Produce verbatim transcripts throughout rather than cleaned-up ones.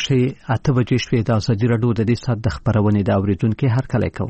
ماسپښې اته بجې شوې. د ازادي راډیو د دې ساعت د خبرونې د اورېدونکو هرکلی کوم.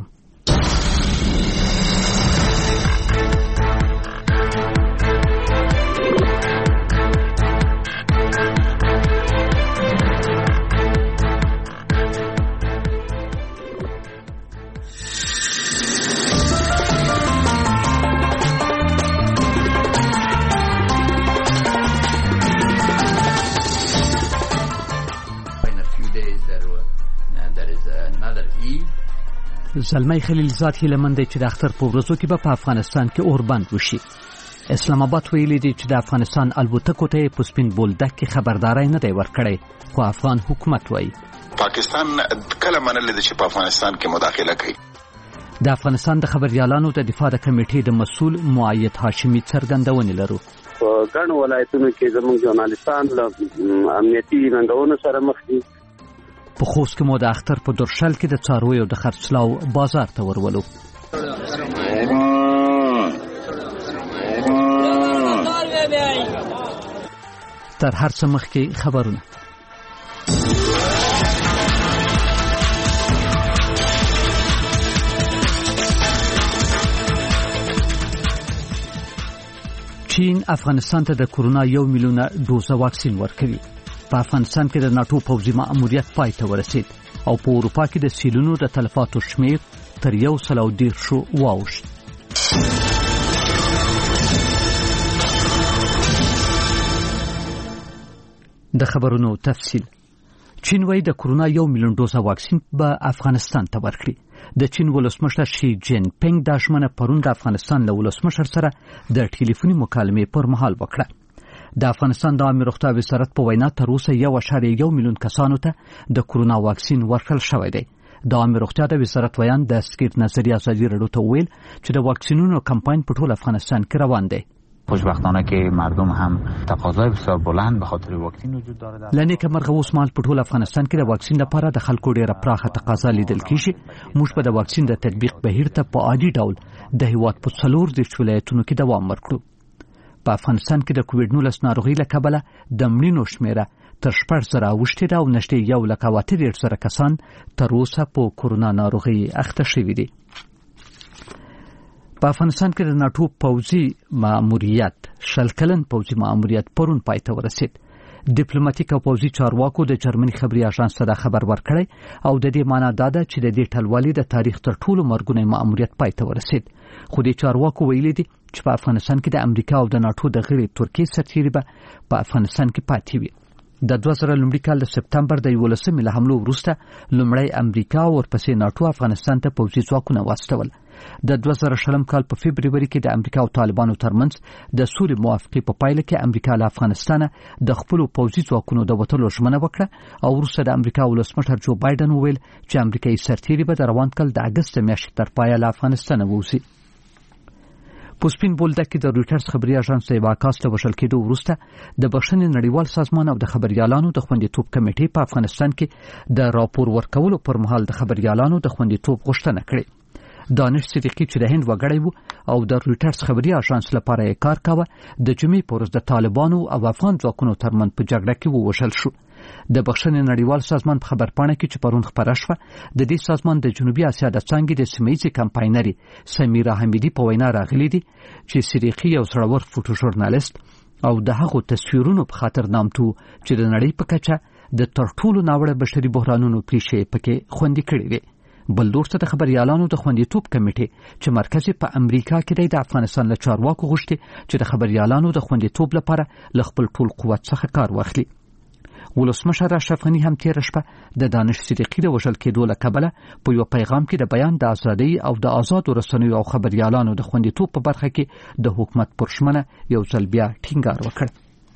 زلمی خلیلزاد هیله مند دی چې د اختر په ورځو کې به په افغانستان کې اوربند وشي. اسلام آباد ویلي دی چې د افغانستان الوتکو ته په سپین بولدک کې خبرداري نه دی ورکړی، خو افغان حکومت وایي پاکستان کله منل دي چې په افغانستان کې مداخله کوي. د افغانستان د خبريالانو د دفاع د کمیټې د مسؤل مؤید هاشمي څرګندونه لرو. په ګڼ ولایتونو کې زموږ ژورنالستان له امنیتي ننګونو سره مخ دي. په خوست کې مو د اختر په درشل کې د څارویو د خرڅلاو بازار ته ورولو. تر هر څه مخکې خبرونه. چین افغانستان ته د کورونا یو میلیون ډوزه واکسین ورکوي. په افغانستان کې د ناتو پوځي مأموریت پای ته ورسید او په اروپا کې د سیلونو د تلفاتو شمیر تر یو سل او دیرشو واوښت. د خبرونو تفصیل. چین وايي د کورونا یو میلیون ډوزه واکسین به افغانستان ته ورکړي. د چین ولسمشر شي جین پینګ د ژمنه پرون د افغانستان له ولسمشر سره د ټلیفوني مکالمې پر مهال وکړه. د افغانستان د عامه روغتیا وزارت په وینا تر اوسه یو اعشاریه یو میلیون کسانو ته د کورونا واکسین ورکړل شوی دی. د عامه روغتیا د وزارت ویان د سکیر نظری ازادي راډیو ته ویل چې د واکسینونو کمپاین په ټول افغانستان کې روان دی. خوشبختانه که مردم هم تقاضای بسیار بلند به خاطر واکسین وجود داره. لنی که مرغه اوس مال په ټول افغانستان کې د واکسین لپاره د خلکو ډیره پراخه تقاضا لیدل کیږي. موږ په د واکسین د تطبیق بهیر ته په عادي ډول د هیواد په څلور دیرش ولایتونو کې دوام ورکړو. په افغانستان کې د کووډ نولس ناروغي له کبله د مړینو شمیره تر شپږ زره اوښتې ده او نږدې یو لک او اته دېرش زره کسان تر اوسه په کورونا ناروغي اخته شوي دي. په افغانستان کې د ناټو پوځي مأموریت شل کلن پوځي مأموریت پرون پای ته ورسید. ډیپلوماټیک او پوځي چارواکو د جرمني خبري اژانس ته خبر ورکړی او د دې معنی دا ده چې د دې ټلوالي د تاریخ تر ټولو مرګونی مأموریت پای ته ورسید. خو د چارواکو ویلي دي چې په افغانستان کې د امریکا او د ناټو د غړي ترکیې سرتیري به په افغانستان کې پاتې وي. د دوه زره لومړي کال د سپتمبر د یولسمې له حملو وروسته لومړی امریکا او ورپسې ناټو افغانستان ته پوځي ځواکونه واستول. د دوه زره شلم کال په فبرवरी کې د امریکا او طالبانو ترمنځ د سولې موافقې په پایله کې امریکا له افغانستان د خپل پوځي ځواکونو د وټلو ژمنه وکړه او وروسته د امریکا ولسمشر جو بایدن وویل چې امریکایي سرتیري به د روان کال د اګست میاشتې تر پایه له افغانستان ووځي. په سپین بولدک کې د رویټرز خبري اژانس یو واکاست له وشل کېدو وروسته د بخښنې نړیوال سازمان او د خبريالانو د خوندیتوب کمیټې په افغانستان کې د راپور ورکولو پر مهال د خبريالانو د خوندیتوب غوښتنه کړې. دانش صدیقی چې د هند وګړی وو او د رویټرز خبري اژانس لپاره یې کار کاوه د جمعې په ورځ د طالبانو او افغان ځواکونو ترمنځ په جګړه کې ووژل شو. د بخښنې نړیوال سازمان په خبرپاڼه کې چې پرون خبره شوه د دې سازمان د جنوبي اسیا د څانګې د سیمه‌ییزې کمپاینري سمیرا حمیدي په وینا راغلي دي چې صدیقی یو زړور فوټو ژورنالیست او د هغو تصویرونو په خاطر نامتو چې د نړۍ په کچه د تر ټولو ناوړه بشري بحرانونو پیښې پکې خوندي کړي دي. بل لورته د خبريالانو د خوندیتوب کمیټې چې مرکز په امریکا کې د افغانستان له چارواکو غوښتي چې د خبريالانو د خوندیتوب لپاره ل خپل ټول قوت څخه کار واخلي. ولسمشر اشرف غنی هم تیر شپه د دانش صدیقی د وژل کېدو له کبله په یو پیغام کې د بیان د ازادۍ او د آزادو رسنیو او خبريالانو د خوندیتوب په برخه کې د حکومت پرشمنه یو ځل بیا ټینګار وکړ.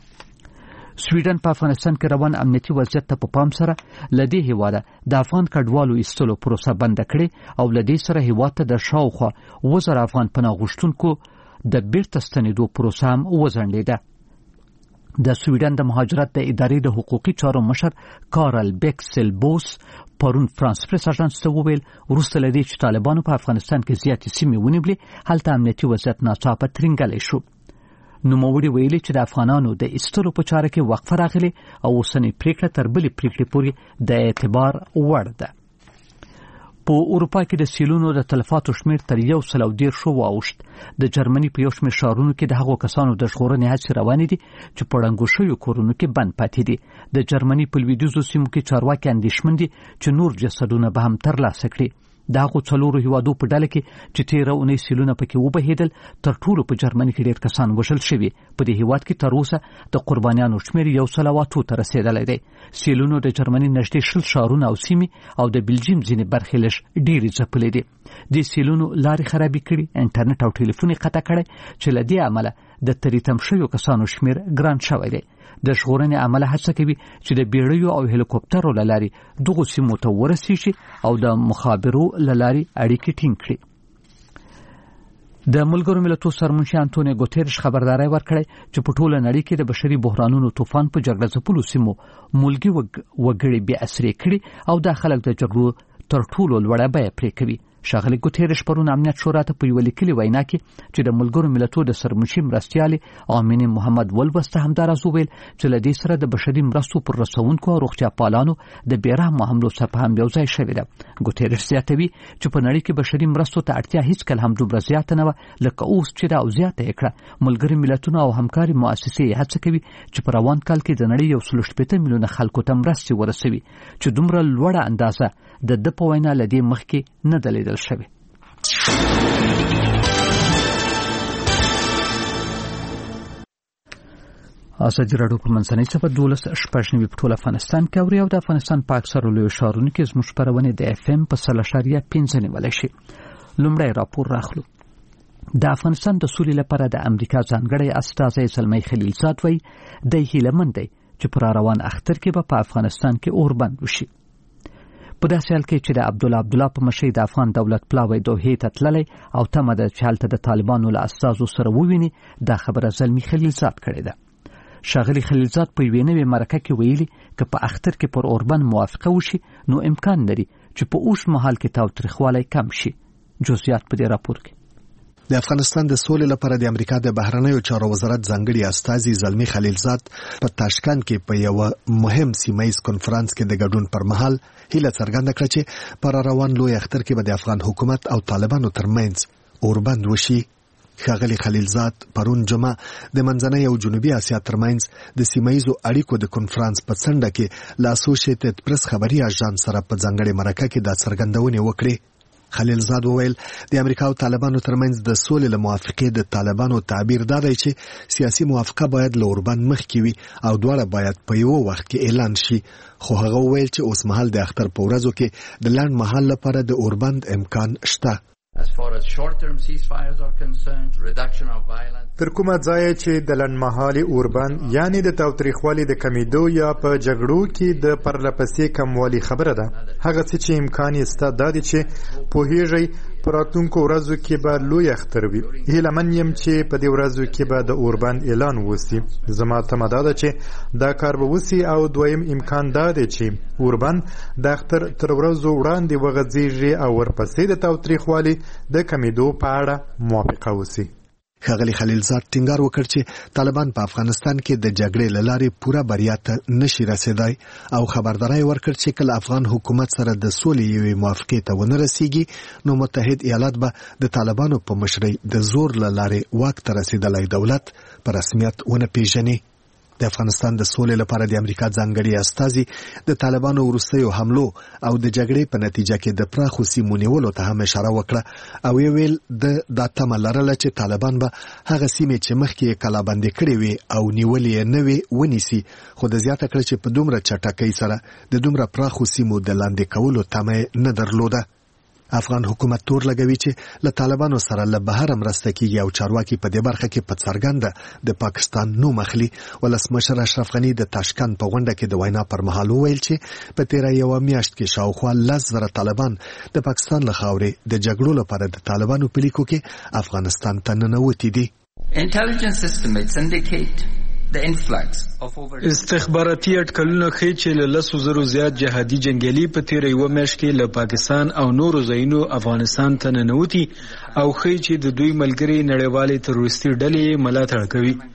سویډن په افغانستان کې روان امنیتي وضعیت ته په پام سره لدې هیواده د افغان کډوالو ایستلو پروسه بند کړې او لدې سره هیواد ته د شاوخوا وزر افغان پناه غوښتونکو د بیرته ستنېدو پروسه هم وځنډېده. د سویډن د مهاجرت د ادارې د حقوقي چارو مشر کارل بیکسل بوس پرون فرانس پریس اژانس ته وویل وروسته لدې چې طالبانو په افغانستان کې زیاتې سیمې ونیولې هلته امنیتي وضعیت ناڅاپه ترنګلی شو. نوموړي ویلي چې د افغانانو د ایستلو په چاره کې وقفه راغلي او اوسنۍ پریکړه تر بلې پریکړې پورې د اعتبار وړ ده. په اروپا کې د سیلونو د تلفاتو شمیر تر یو سل او دیرشو واوښت. د جرمني په یو شمېر ښارونو کې د هغو کسانو د ژغورنې هڅې روانې دي چې په ړنګو شویو کورونو کې بند پاتې دي. د جرمني په لویدیځو سیمو کې چارواکي اندېښمن دي چې نور جسدونه به هم ترلاسه کړي. د هغو څلورو هیوادو په ډله کې چې تېره اونۍ سیلونه پکې وبهېدل تر ټولو په جرمني کې ډېر کسان وژل شوي. په دې هیواد کې تر اوسه د قربانیانو شمېر یو سل او اتو ته رسېدلی دی. سیلونو د جرمني نږدې شل ښارونه او سیمې او د بلجیم ځینې برخې لږ ډېرې ځپلې دي. د سیلونو لارې خرابې کړي، انټرنیټ او ټلیفون یې قطع کړی چې له دې امله د تریتم شویو کسانو شمېر ګران شوی دی. د ژغورنې عمله هڅه کوي چې د بیړیو او هلیکوپټرو له لارې دغو سیمو ته ورسیږي او د مخابرو له لارې اړیکې ټینګ کړي. د ملګرو ملتونو سرمنشي انټونیو ګوتيرش خبرداري ورکړې چې په ټوله نړۍ کې د بشري بحرانونو طوفان په جګړه ځپلو سیمو ملګي وګړي بې اسرې کړي او د خلک د جګړو تر ټولو لوړه بیه پرې کوي. ښاغلي ګوتيرش پرون امنیت شورا ته په یوه لیکلي وینا کې چې د ملګرو ملتونو د سرمنشي مرستیالې آمینې محمد ولبس ته همداراز وویل چې له دې سره د بشري مرستو پر رسونکو او روغتیا پالانو د بېرحمه حملو څخه هم یو ځای شوې ده. ګوتيرش زیاتوي چې په نړۍ کې بشري مرستو ته اړتیا هیڅکله هم دومره زیاته نه وه لکه اوس چې ده او زیاته یې کړه. ملګري ملتونه او همکاري مؤسسې یې هڅه کوي چې په روان کال کې د نړۍ یو سل شپېته میلیونه خلکو ته مرستې ورسوي چې دومره لوړه اندازه د ده په وینا له دې مخکې نه ده لیدل شوې. ازادي راډیو په منځنۍ صفحه دولس شپږ نوي په ټول افغانستان کې اوري او د افغانستان په اکثرو لویو ښارونو کې زموږ خپرونې د اف ام په سل اشاریه پنځه نیولی شي. لومړی راپور راخلو. د افغانستان د سولې لپاره د امریکا ځانګړی استازی زلمی خلیلزاد وایي دی هیلهمند دی چې په راروان اختر کې به په افغانستان کې اوربند وشي. په داسې حال کې چې د عبدالله عبدالله په مشرۍ د افغان دولت پلاوی دوحې ته تللی او تمه ده چې هلته د طالبانو له استازو سره وویني، دا خبره زلمی خلیلزاد کړې ده. ښاغلي خلیلزاد په یوې نوې مرکه کې ویلي که په اختر کې پر اوربند موافقه وشي نو امکان لري چې په اوږد مهال کې تاوتریخوالی کم شي. جزئیات په دې راپور کې. د افغانستان د سولې لپاره د امریکا د بهرنیو چارو وزارت ځانګړي استازي زلمی خلیلزاد په تاشکند کې په یو مهم سیمایي کنفرانس کې د ګډون پر مهال هیله څرګنده کړه چې پر روان لوی اختر کې به د افغان حکومت او طالبانو ترمنځ اوربند وشي. ښاغلي خلیلزاد پرون جمعه د منځنۍ او جنوبي اسیا ترمنځ د سیمایي اړیکو د کنفرانس په څنډه کې له اسوسییټډ پریس خبري اژانس سره په ځانګړي مرکه کې دا څرګندونې وکړې. خلیلزاد وویل د امریکا او طالبانو ترمنځ د سولې له موافقې د طالبانو تعبیر دا دی چې سیاسي موافقه باید له اوربند مخکې وي او دواړه باید په یو وخت کې اعلان شي. خو هغه وویل چې اوس مهال د اختر په ورځو کې د لنډ مهال لپاره د اوربند امکان شته. تر کومه ځای چې د لنډمهالي اوربند یعنی د تاوتریخوالي د کمیدو یا په جګړو کې د پرلپسې کموالي خبره ده، هغه څه چې امکان یې سته دا دی چې پوهیږئ په راتلونکو ورځو کې به لوی اختر وي. هیله من یم چې په دې ورځو کې به د اوربند اعلان وسي. زما تمه دا ده چې دا کار به وسي او دویم امکان دا دی چې اوربند د اختر تر ورځو وړاندې وغځېږي او ورپسې د تاوتریخوالي د کمیدو په اړه موافقه وسي. ښاغلي خلیلزاد ټینګار وکړ چې طالبان په افغانستان کې د جګړې له لارې پوره بریا ته نشي رسېدای او خبرداری ورکړ چې کله افغان حکومت سره د سولې یوې موافقې ته ونه رسیږي نو متحد ایالات به د طالبانو په مشرۍ د زور له لارې واک ته رسېدلی دولت په رسمیت ونه پیژني. د افغانستان د سولې لپاره د امریکا ځانګړي استازي د طالبانو وروستیو حملو او د جګړې په نتیجه کې د پراخو سیمو نیولو ته هم اشاره وکړه او یې ویل د دا تمه لرله چې طالبان به هغه سیمې چې مخکې یې کلابندې کړې وي او نیولې یې نه وي ونیسي، خو د زیاته کړه چې په دومره چټکۍ سره د دومره پراخو سیمو د لاندې کولو تمه نه درلوده. افغان حکومت تور لګوي چې له طالبانو سره له بهر مرسته کیږي او چارواکي په دې برخه کې په څرګنده د پاکستان نوم اخلي. ولسمشر اشرف غني د تاشکند په غونډه کې د وینا پر مهال وویل چې په تیره یوه میاشت کې شاوخوا لس زره طالبان د پاکستان له خاورې د جګړو لپاره د طالبانو په لیکو کې افغانستان ته ننوتي دي. استخباراتي اټکلونه ښیي چې له لسو زرو زیات جهادي جنګیالي په تیره یوه میاشت کې له پاکستان او نورو ځایونو افغانستان ته ننوتي او ښیي چې د دوی ملګري نړیوالې تروریستي ډلې ملاتړ کوي.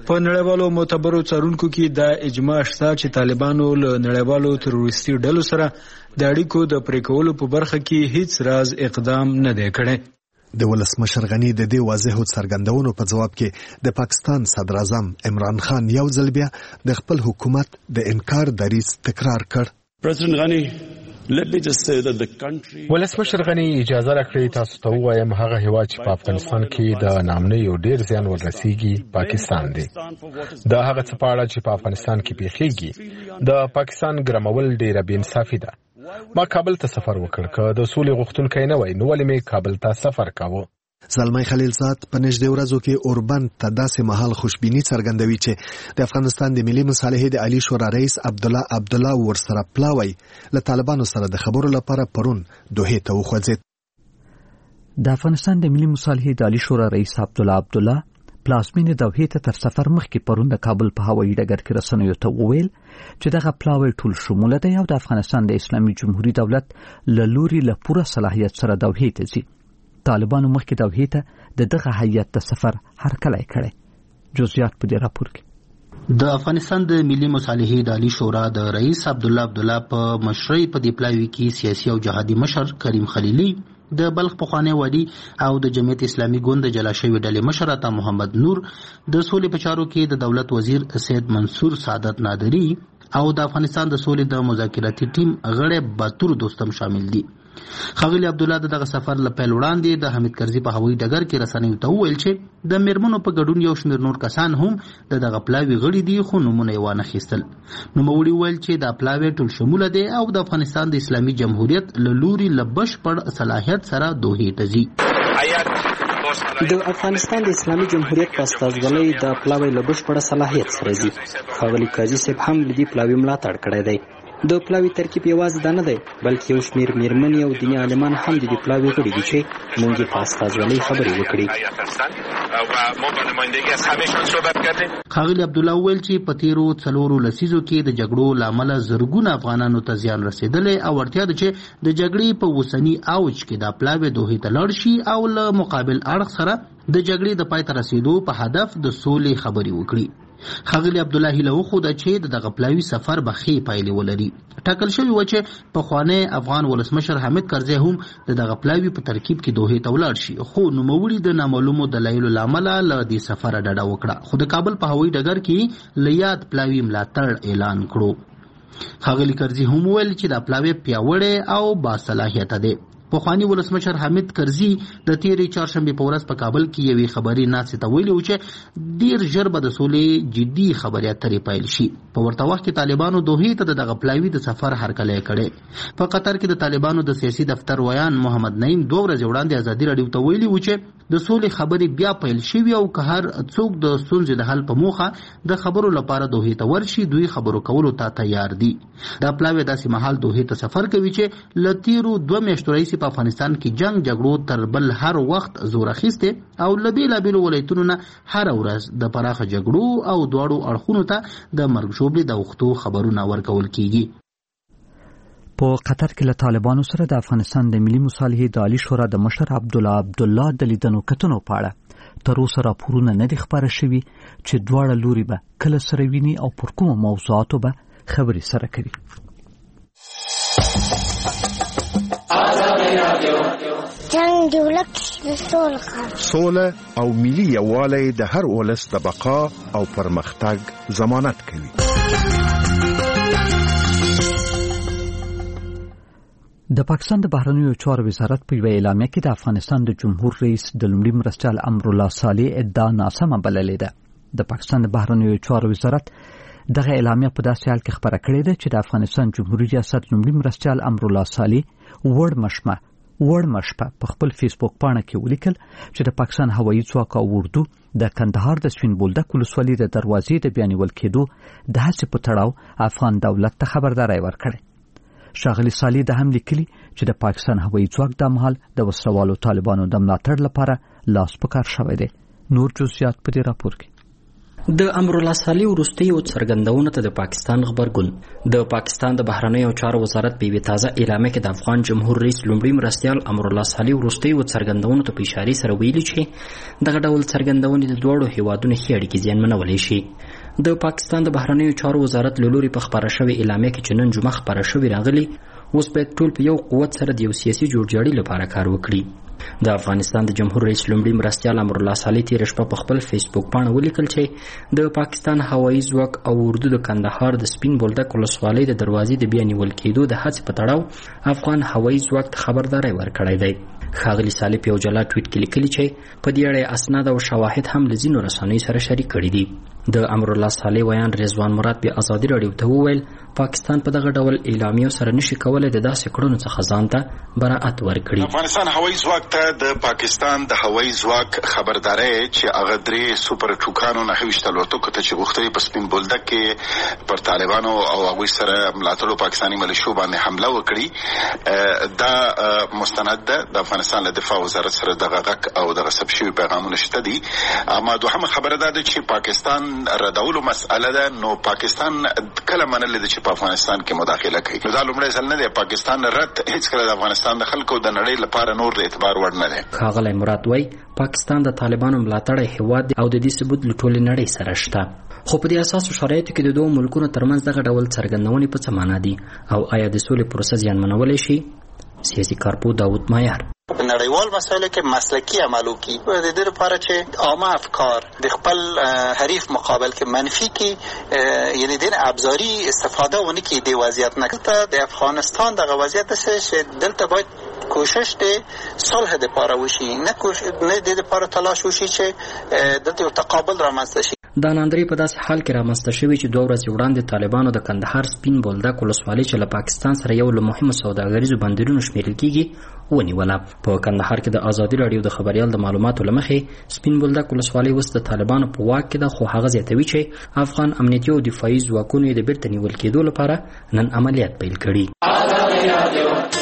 په نړیوالو معتبرو څارونکو کې دا اجماع شته چې طالبانو له نړیوالو تروریستي ډلو سره د اړیکو د پرې کولو په برخه کې هیڅ راز اقدام نه دی کړی. د ولسمشر غنی د دې واضحو څرګندونو په جواب کې د پاکستان صدر اعظم عمران خان یو ځل بیا د خپل حکومت د انکار دریځ تکرار کړ. President Ghani, let me just say that the country ولسمشر غنی اجازه راکړئ تاسو ته ووایم هغه هیواد چې په افغانستان کې د نامنیو ډیر زیان ورسیږي پاکستان دی. د هغه څه په اړه چې په افغانستان کې پیښیږي د پاکستان ګرمول ډیره بې انصافي ده. ما کابل ته سفر وکړ که د سولې غوښتونکی نه وای نو ولې مې کابل ته سفر کاوه. زلمی خلیلزاد په نږدې ورځو کې اوربند ته داسې مهال خوشبیني څرګندوي چې د افغانستان د ملي مصالحې د عالی شورا رئیس عبدالله عبدالله ورسره پلاوی له طالبانو سره د خبرو لپاره پرون دوحې ته وخوځېد. د افغانستان د ملي مصالحې د عالی شورا رئیس عبدالله عبدالله پلازمینې دوحې ته تر سفر مخکې پرون د کابل په هوایي ډګر کې رسنیو ته وویل چې دغه پلاوی ټول شموله دی او د افغانستان د اسلامي جمهوریت دولت له لوري له پوره صلاحیت سره دوحې ته ځي. طالبانو مخکې دوحې ته د دغه هیئت د سفر هرکلی کړی. جزئیات په دې راپور کې. د افغانستان د ملي مصالحې د عالی شورا د رئیس عبدالله عبدالله په مشرۍ په دې پلاوی کې سیاسي او جهادي مشر کریم خلیلي، د بلخ پخوانی وادي او د جمعیت اسلامي ګوند جلا شوی ډلې مشر عطا محمد نور، د سولې په چارو کې د دولت وزیر سید منصور سعادت نادری او د افغانستان د سولې د مذاکراتي ټیم غړي باتور دوستم شامل دي. ښاغلي عبدالله دغه سفر له پیل وړاندې د حمید کرزي په هوایي ډګر کې رسنیو ته وویل چې د میرمنو په ګډون یو شمېر نور کسان هم د دغه پلاوي غړي دي خو نومونه یې وانه خیستل. نوموړي وویل چې دا پلاوی ټول شموله دی او د افغانستان د اسلامي جمهوریت له لوري له بشپړ صلاحیت سره دوحې ته ځي. د افغانستان د اسلامي جمهوریت په استازولۍ د پلاوی له بشپړ صلاحیت سره ځي. ښاغلي قاضي صاحب هم له دې پلاوي ملاتړ کړی دی. د پلاوي ترکیب یوازې دا نه دی بلکې یو شمېر میرمنې او دیني عالمان هم د دې پلاوي غړي دي چې موږ یې په استازولۍ خبرې وکړې. ښاغلي عبدالله وویل چې په تیرو څلورو لسیزو کې د جګړو له امله زرګونه افغانانو ته زیان رسېدلی او اړتیا ده چې د جګړې په اوسني اوج کې دا پلاوی دوحې ته لاړ شي او له مقابل اړخ سره د جګړې د پای ته رسېدو په هدف د سولې خبرې وکړي. ښاغلي عبدالله هیله وښوده چې د دغه پلاوي سفر به ښې پایلې ولري. ټاکل شوي و چې پخوانی افغان ولسمشر حامد کرزی هم د دغه پلاوي په ترکیب کې دوحې ته ولاړ شي خو نوموړي د نامعلومو دلایلو له امله له دې سفره ډډه وکړه خو د کابل په هوایي ډګر کې له یاد پلاوي ملاتړ اعلان کړو. ښاغلي کرزي هم وویل چې دا پلاوی پیاوړی او باصلاحیته دی. پخوانی ولسمشر حامد کرزي د تیرې چهارشنبې په ورځ په کابل کې یوې خبري ناستې ته ویلي و چې ډیر ژر به د سولې جدي خبرې اترې پیل شي. په ورته وخت کې طالبانو دوحې ته د دغه پلاوي د سفر هرکلی کړی. په قطر کې د طالبانو د سیاسي دفتر ویان محمد نعیم دوه ورځې وړاندې ازادي راډیو ته ویلي و چې د سولې خبرې بیا پیل شوي او که هر څوک د ستونزې د حل په موخه د خبرو لپاره دوحې ته ورشي دوی خبرو کولو ته تیار دي. دا پلاوی داسې مهال دوحې ته سفر کوي چې له تیرو دوه میاشتو راهیسې په افغانستان کې جنگ جګړو تر بل هر وخت زور اخیسته او له بېلابېلو ولایتونو نه هره ورځ د پراخه جګړو او دواړو اړخونو ته د مرګ ژوبلې د اوښتو خبرونه ورکول کیږي. په قطر کې له طالبانو سره د افغانستان د ملي مصالحې د عالی شورا د مشر عبدالله عبدالله د لیدنو کتنو په اړه تر اوسه راپورونه نه دي خپاره شوي چې دواړه لوري به کله سره ویني او پر کومو موضوعاتو به خبرې سره کوي. جنگ دولت سوله او ملي یووالی د هر ولس د بقا او پرمختګ ضمانت کوي. د پاکستان د بهرنیو چارو وزارت په یوه اعلامیه کې د افغانستان د جمهور رئیس د لومړي مرستیال امرالله صالح ادعا ناسمه بللې ده. د پاکستان د بهرنیو چارو وزارت دغه اعلامیه په داسې حال کې خبره کړې ده چې د افغانستان جمهوریت ریاست لومړي مرستیال امرالله صالح وړ مشمه وړ مشپه په خپل فیسبوک پاڼه کې ولیکل چې د پاکستان هوایي ځواک او اردو د کندهار د سپین بولدک ولسوالۍ د دروازې د بیانول کېدو د هڅې په تړاو افغان دولت ته خبرداری ورکړي. ښاغلي صالح د هم لیکلي چې د پاکستان هوایي ځواک د مهال د وسلوالو طالبانو د ملاتړ لپاره لاس په کار شوی دی. نور جزئیات په دې راپور کې. د امرالله صالح وروستیو څرګندونو ته د پاکستان خبرګون د پاکستان د بهرنیو چارو وزارت په یوه تازه اعلامیه کې د افغان جمهور رئیس لومړي مرستیال امرالله صالح وروستیو څرګندونو ته په اشاره سره ویلي چې دغه ډول څرګندونې د دواړو هیوادونو ښې اړیکې زیانمنولی شي. د پاکستان د بهرنیو چارو وزارت له لوري په خپاره شوې اعلامیه کې چې نن جمعه خپاره شوې راغلي اوس باید ټول په یو قوت سره د یو سیاسي جوړجاړي لپاره کار وکړي. د افغانستان د جمهور رئیس لومړي مرستیال امرالله صالح تېره شپه په خپل فیسبوک پاڼه ولیکل چې د پاکستان هوایي ځواک او اردو د کندهار د سپین بولدک ولسوالۍ د دروازې د بیا نیول کېدو د هڅې په تړاو افغان هوایي ځواک ته خبرداری ورکړی دی. ښاغلي صالح په یو جلا ټویټ کې لیکلي چې په دې اړه اسناد او شواهد هم له ځینو رسنیو سره شریک کړي دي. د امرالله صالح ویان رضوان مراد په ازادي راډیو ته وویل پاکستان په دغه ډول اعلامیو سره نشي کولای د داسې کړنو څخه ځان ته براءت ورکړي. افغانستان هوایي ځواک ته د پاکستان د هوایي ځواک خبرداري چې هغه درې سوپر ټوکانو نه هیڅ الوتکو ته چې غوښتي په سپین بولدک کې پر طالبانو او هغوی سره ملاتړو پاکستاني ملیشو باندې حمله وکړي دا مستند ده. د افغانستان له دفاع وزارت سره دغه غږ او دغه ثبت شوي پیغامونه شته دي. اما دوهمه خبره ده چې پاکستان ردولو مسأله ده. نو پاکستان کله منلې ده چې په افغانستان کې مداخله کوي. نو دا لومړی ځل نه دی. پاکستان رد هیڅ کله د افغانستان د خلکو د نړۍ لپاره نور د اعتبار وړ نه دی. ښاغلی مراد وایي پاکستان د طالبانو ملاتړی هیواد دی او د دې ثبوت له ټولې نړۍ سره شته. خو په دې اساسو شرایطو کې د دوه ملکونو ترمنځ دغه ډول څرګندونې په څه معنا دي او آیا د سولې پروسه زیانمنولی شي؟ سیاسي کارپوه داود مایار په نړیوال مسایلو کې مسلکی عمل وکړي د دې لپاره چې عامه افکار د خپل حریف مقابل کې منفي کې یعنی د ابزاري استفاده ونه کړي د وضعیت نه ته د افغانستان دغه وضعیت چې دلته باید کوشش د صلح لپاره وشي نه کوشش نه د لپاره تلاش وشي چې د تقابل رامنځته شي. دا ناندري په داسې حال کې رامنځته شوي چې دوه ورځې وړاندې طالبانو د کندهار سپین بولدک ولسوالۍ چې له پاکستان سره یو له مهمو سوداګریزو بندرونو شمیرل کېږي ونیوله. په کندهار کې د ازادي راډیو د خبریال د معلوماتو له مخې سپین بولدک ولسوالۍ اوس د طالبانو په واک کې ده، خو هغه زیاتوي چې افغان امنیتي او دفاعي ځواکونو یې د بیرته نیول کېدو لپاره نن عملیات پیل کړي.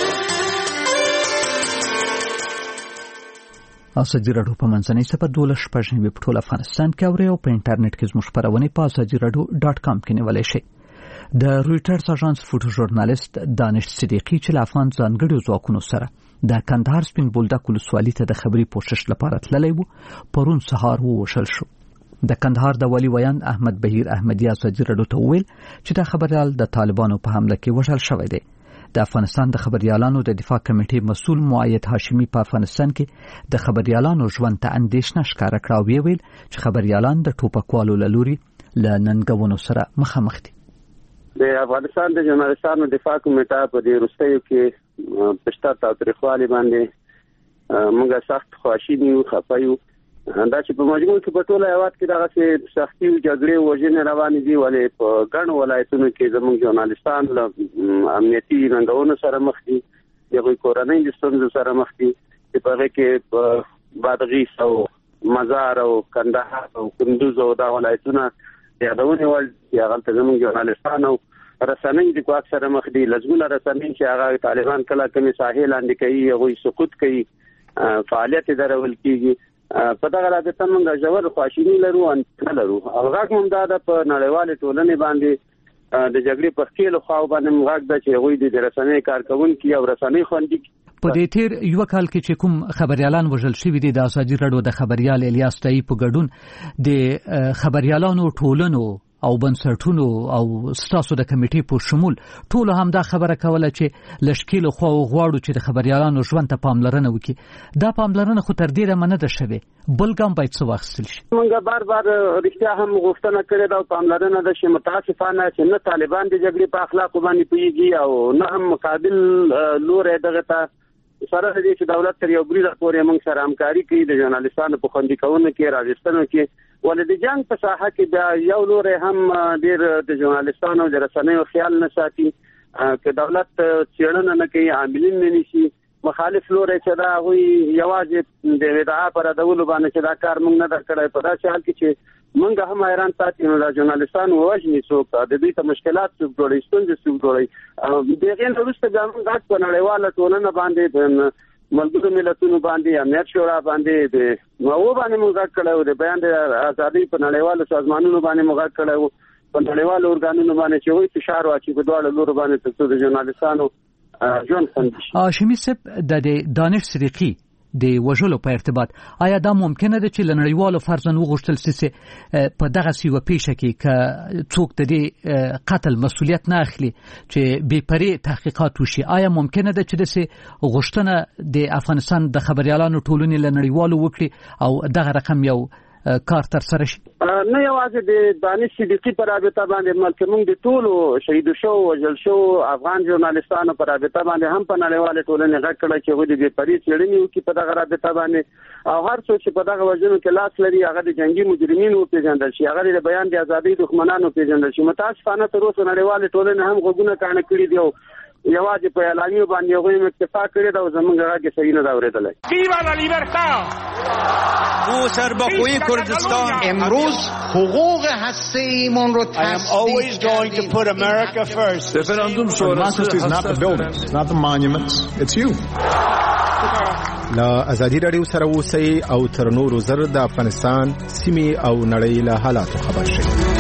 ازادي راډیو په منځنۍ سپه دولس شپږ نوي په ټول افغانستان کې اوري او په انټرنیټ کې زموږ خپرونې په ازادي راډیو ډاټ کام کې نیولی شئ. د رویټرز اژانس فوټو ژورنالیست دانش صدیقي چې له افغان ځانګړو ځواکونو سره د کندهار سپین بولدک ولسوالۍ ته د خبري پوښښ لپاره تللی و پرون سهار ووژل شو. د کندهار د والي ویان احمد بهیر احمدي ازادي راډیو ته وویل چې دا خبریال د طالبانو په حمله کې وژل شوی دی. د افغانستان د خبريالانو د دفاع کمیټې مسؤل مؤید هاشمي په افغانستان کې د خبريالانو ژوند ته اندېښنه ښکاره کړه او ویل چې خبريالان د ټوپکوالو له لوري له ننګونو سره مخامخ دي. د افغانستان د ژورنالستانو دفاع کمیټه په دې وروستیو کې پښتا تاریخوالي باندې موږ سخت خواشینی یو خفایو دا چې په مجموع کې په ټوله هیواد کې دغه څه سختي او جګړې وژنې روانې دي ولې په ګڼ ولایتونو کې زموږ ژورنالستان له امنیتي ننګونو سره مخ دي، د کورنۍ د ستونزو سره مخ دي چې په هغه کې په بادغیس او مزار او کندهار او کندوز او دا ولایتونه یادونه ول چې هغه ته زموږ ژورنالستان او رسنۍ د کوڅه سره مخ دي. لږونه رسنۍ چې هغه طالبان کله کمی ساحل لاندې کوي هغه سقوط کوي فعالیت درول کیږي. په دغه رابطه موږ ژور خواشینی لرو ان نه لرو او هغه هم دا په نړیوال ټولنې باندې د جګړې په خېلو خو باندې موږ د چې غوي د رسنۍ کارکونکو او رسنۍ خوندي په دې تیر یو کال کې چې کوم خبريالان وژل شوی دي د ازادي راډیو د خبريال الیاس تای په ګډون د خبريالانو ټولنو او بنسټونو او ستاسو د کمیټې په شمول ټول هم دا خبره کوله چې لشکیل خو غواړو چې د خبريالانو ژوند ته پاملرنه وکړي. دا پاملرنه خو تر ډیره منه ده شوی بلګم باید څه واخیستل شي. موږ بار بار رښتیا هم غوښتنه کړې ده او پاملرنه ده چې متاسفانه چې نه طالبان د جګړې په اخلاق باندې پیږي او نه هم مقابل لور دغه ته سره دې چې دولت تر یو بریده پورې موږ سره همکاري کوي د ژورنالستانو په خوندي کولو کې راځستنو کې ولې د جنگ په ساحه کې بیا یو لور هم ډیر د ژورنالستانو د رسنیو خیال نه ساتي چې دولت چیرنه نه کوي عاملین نه نشي مخالف لور چې دا وي یوازې د ادعا پر دولو باندې چې دا کار موږ نه درکړای په داسې حال کې چې موږ هم حیران ساتي نو د ژورنالستانو وژنې څوک د دې ته مشکلات څوک جوړي ستونزې څوک جوړي دغه وروسته د موږ په نړیواله ټولنه باندې ملګرو ملتونو باندې امنیت شورا باندې د مو باندې موږ کړو د بیان د ازادي په نړیوالو سازمانونو باندې موږ کړو په نړیوالو ارګانونو باندې چې وایي فشار واچي په دواړو لورو باندې ترڅو د ژورنالیستانو ژوند خوندي شي. هاشمي صاحب د دانش صدیقي د وژلو په ارتباط آیا دا ممکنه ده چې لنړیوالو فرضاً وغوښتل سي په دغه سی و پیښه کې ک څوک د دې قتل مسؤلیت نه اخلي چې بې پرې تحقیقات وشي؟ آیا ممکنه ده چې د سي غوښتنه د افغانستان د خبريالانو ټولنې لنړیوالو وکړي او دغه رقم یو کار تر سره شي؟ نه یوازې د دانش صدیقي پر رابطه باندې بلکې موږ د ټولو شهید شو وژل شو افغان ژورنالیستانو پر رابطه باندې هم په نړیواله ټولنه غږ کړی چې ودی د پریس چړنی وکي په دغه رابطه باندې او هر څوک چې په دغه وژنو کې لاس لري هغه د جنگي مجرمینو پیژندل شي، هغه د بیان د ازادۍ دښمنانو پیژندل شي. متاسفانه تر اوسه نړیواله ټولنه هم غوږونه کاڼه کړي دي او یوازې په اعلانیو باندې هغوی اتفاق کړی دا زمونږ غږ صحیح نه دا اورېدلی. ویوا لا لیبرتا! او سرباخوی کردستان امروز حقوق هسته‌ایمون رو تصدیق کردیم. رفراندوم شورای is not the buildings, it's not the monuments, it's you. لا ازادي رادیو سره اوسئ او تر نورو زر د افغانستان سیمې او نړۍ له حالاتو خبر شئ.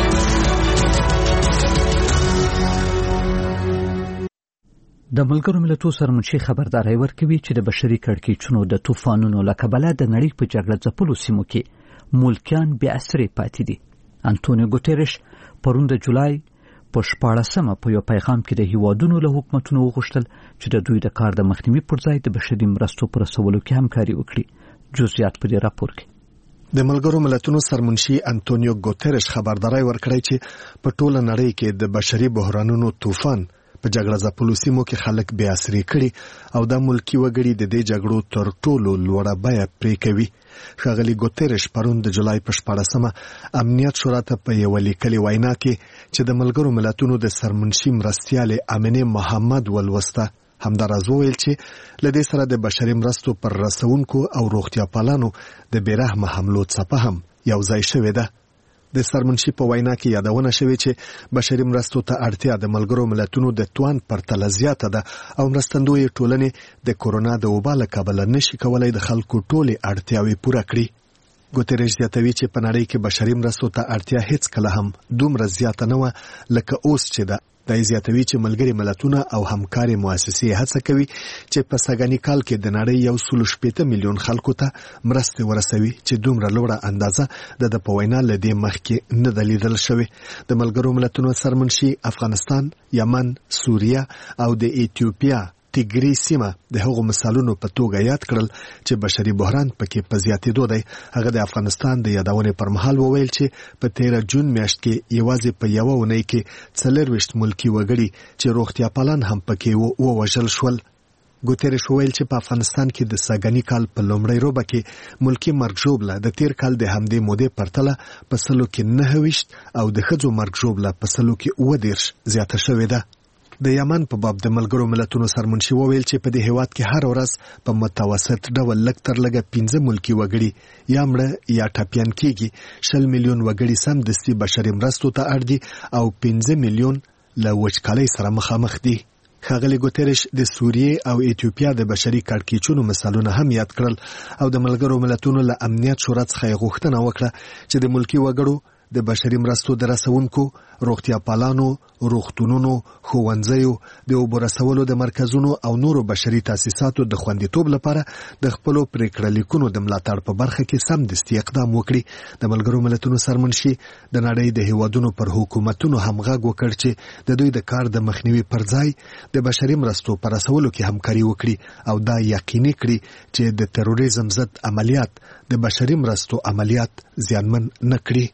د ملګرو ملتونو سرمنشي خبرداري ورکوي چې د بشري کړکېچونو د طوفانونو له کبله د نړۍ په جګړه ځپلو سیمو کې ملکیان بې اثرې پاتې دي. انټونیو ګوتریش پرون د جولای په شپاړسمه په یو پیغام کې د هیوادونو له حکومتونو وغوښتل چې د دوی د کار د مخنیوي پر ځای د بشري مرستو پر رسولو کې همکاري وکړي. جزئیات په دې راپور کې د ملګرو ملتونو سرمنشي انټونیو ګوتریش خبرداري ورکړی چې په ټوله نړۍ کې د بشري بحرانونو طوفان په جګړه ځپلو سیمو کې خلک بې اثرې کړي او د ملکی وګړي د دې جګړو تر ټولو لوړه بیه پرې کوي. ښاغلي ګوتریش پرون د جولای په شپاړسمه امنیت شورا ته په یوه لیکلې وینا کې چې د ملګرو ملتونو د سرمنشي مرستیالې امینه محمد ولوسته همداراز وویل چې له دې سره د بشري مرستو پر رسونکو او روغتیا پالانو د بېرحمه حملو څپه هم یو ځای شوې ده. د سرمنشي په وینا کې یادونه شوې چې بشري مرستو ته اړتیا د ملګرو ملتونو د توان پرتله زیاته ده او مرستندوی ټولنې د کورونا د وبا له کبله نشي کولای د خلکو ټولې اړتیاوې پوره کړي. ګوتریش زیاتوي چې په نړۍ کې بشري مرستو ته اړتیا هیڅ کله هم دومره زیاته نه وه لکه اوس چې ده. دا زیاتوي چې ملګري ملتونه او همکاري مؤسسې هڅه کوي چې په سږني کال کې د نړۍ یو سل شپېته میلیون خلکو ته مرستې ورسوي چې دومره لوړه اندازه د په وینا له دې مخکې نه ده لیدل شوې. د ملګرو ملتونو سرمنشي افغانستان، یمن، سوریه او د ایتیوپیا تیګری سیمه د هغو مثالونو په توګه یاد کړل چې بشري بحران پکې په زیاتېدو دی. هغه د افغانستان د یادونې پر مهال وویل چې په تیره جون میاشت کې یوازې په یوه اونۍ کې څلرویشت ملکي وګړي چې روغتیا پالان هم پکې ووژل شول. ګوتریش وویل چې په افغانستان کې د سږني کال په لومړۍ روبه کې ملکي مرګ ژوبله د تیر کال د همدې مودې پرتله په سلو کې نهه ویشت او د ښځو مرګ ژوبله په سلو کې اووه دېرش زیاته شوې ده. د یمن په باب د ملګرو ملتونو سرمنشي وویل چې په دې هیواد کې هر ورځ په متوسط ډول لږ تر لږه پنځه ملکي وګړي یا مړه یا ټپیان کېږي. شل میلیون وګړي سمدستي بشري مرستو ته اړ دي او پنځه میلیون له وچکالۍ سره مخامخ دي. ښاغلي ګوتریش د سوریې او ایتیوپیا د بشري کړکېچونو مثالونه هم یاد کړل او د ملګرو ملتونو له امنیت شورا څخه یې غوښتنه وکړه چې د ملکي وګړو د بشري مرستو د رسونکو، روغتیا پالانو، روغتونونو، ښوونځیو، د اوبو رسولو د مرکزونو او نورو بشري تاسیساتو د خوندیتوب لپاره د خپلو پریکړه لیکونو د ملاتړ په برخه کې سمدستي اقدام وکړي. د ملګرو ملتونو سرمنشي د نړۍ د هیوادونو پر حکومتونو هم غږ وکړ چې د دوی د کار د مخنیوي پر ځای د بشري مرستو پر رسولو کې همکاري وکړي او دا یقیني کړي چې د تروریزم ضد عملیات د بشري مرستو عملیات زیانمن نه کړي.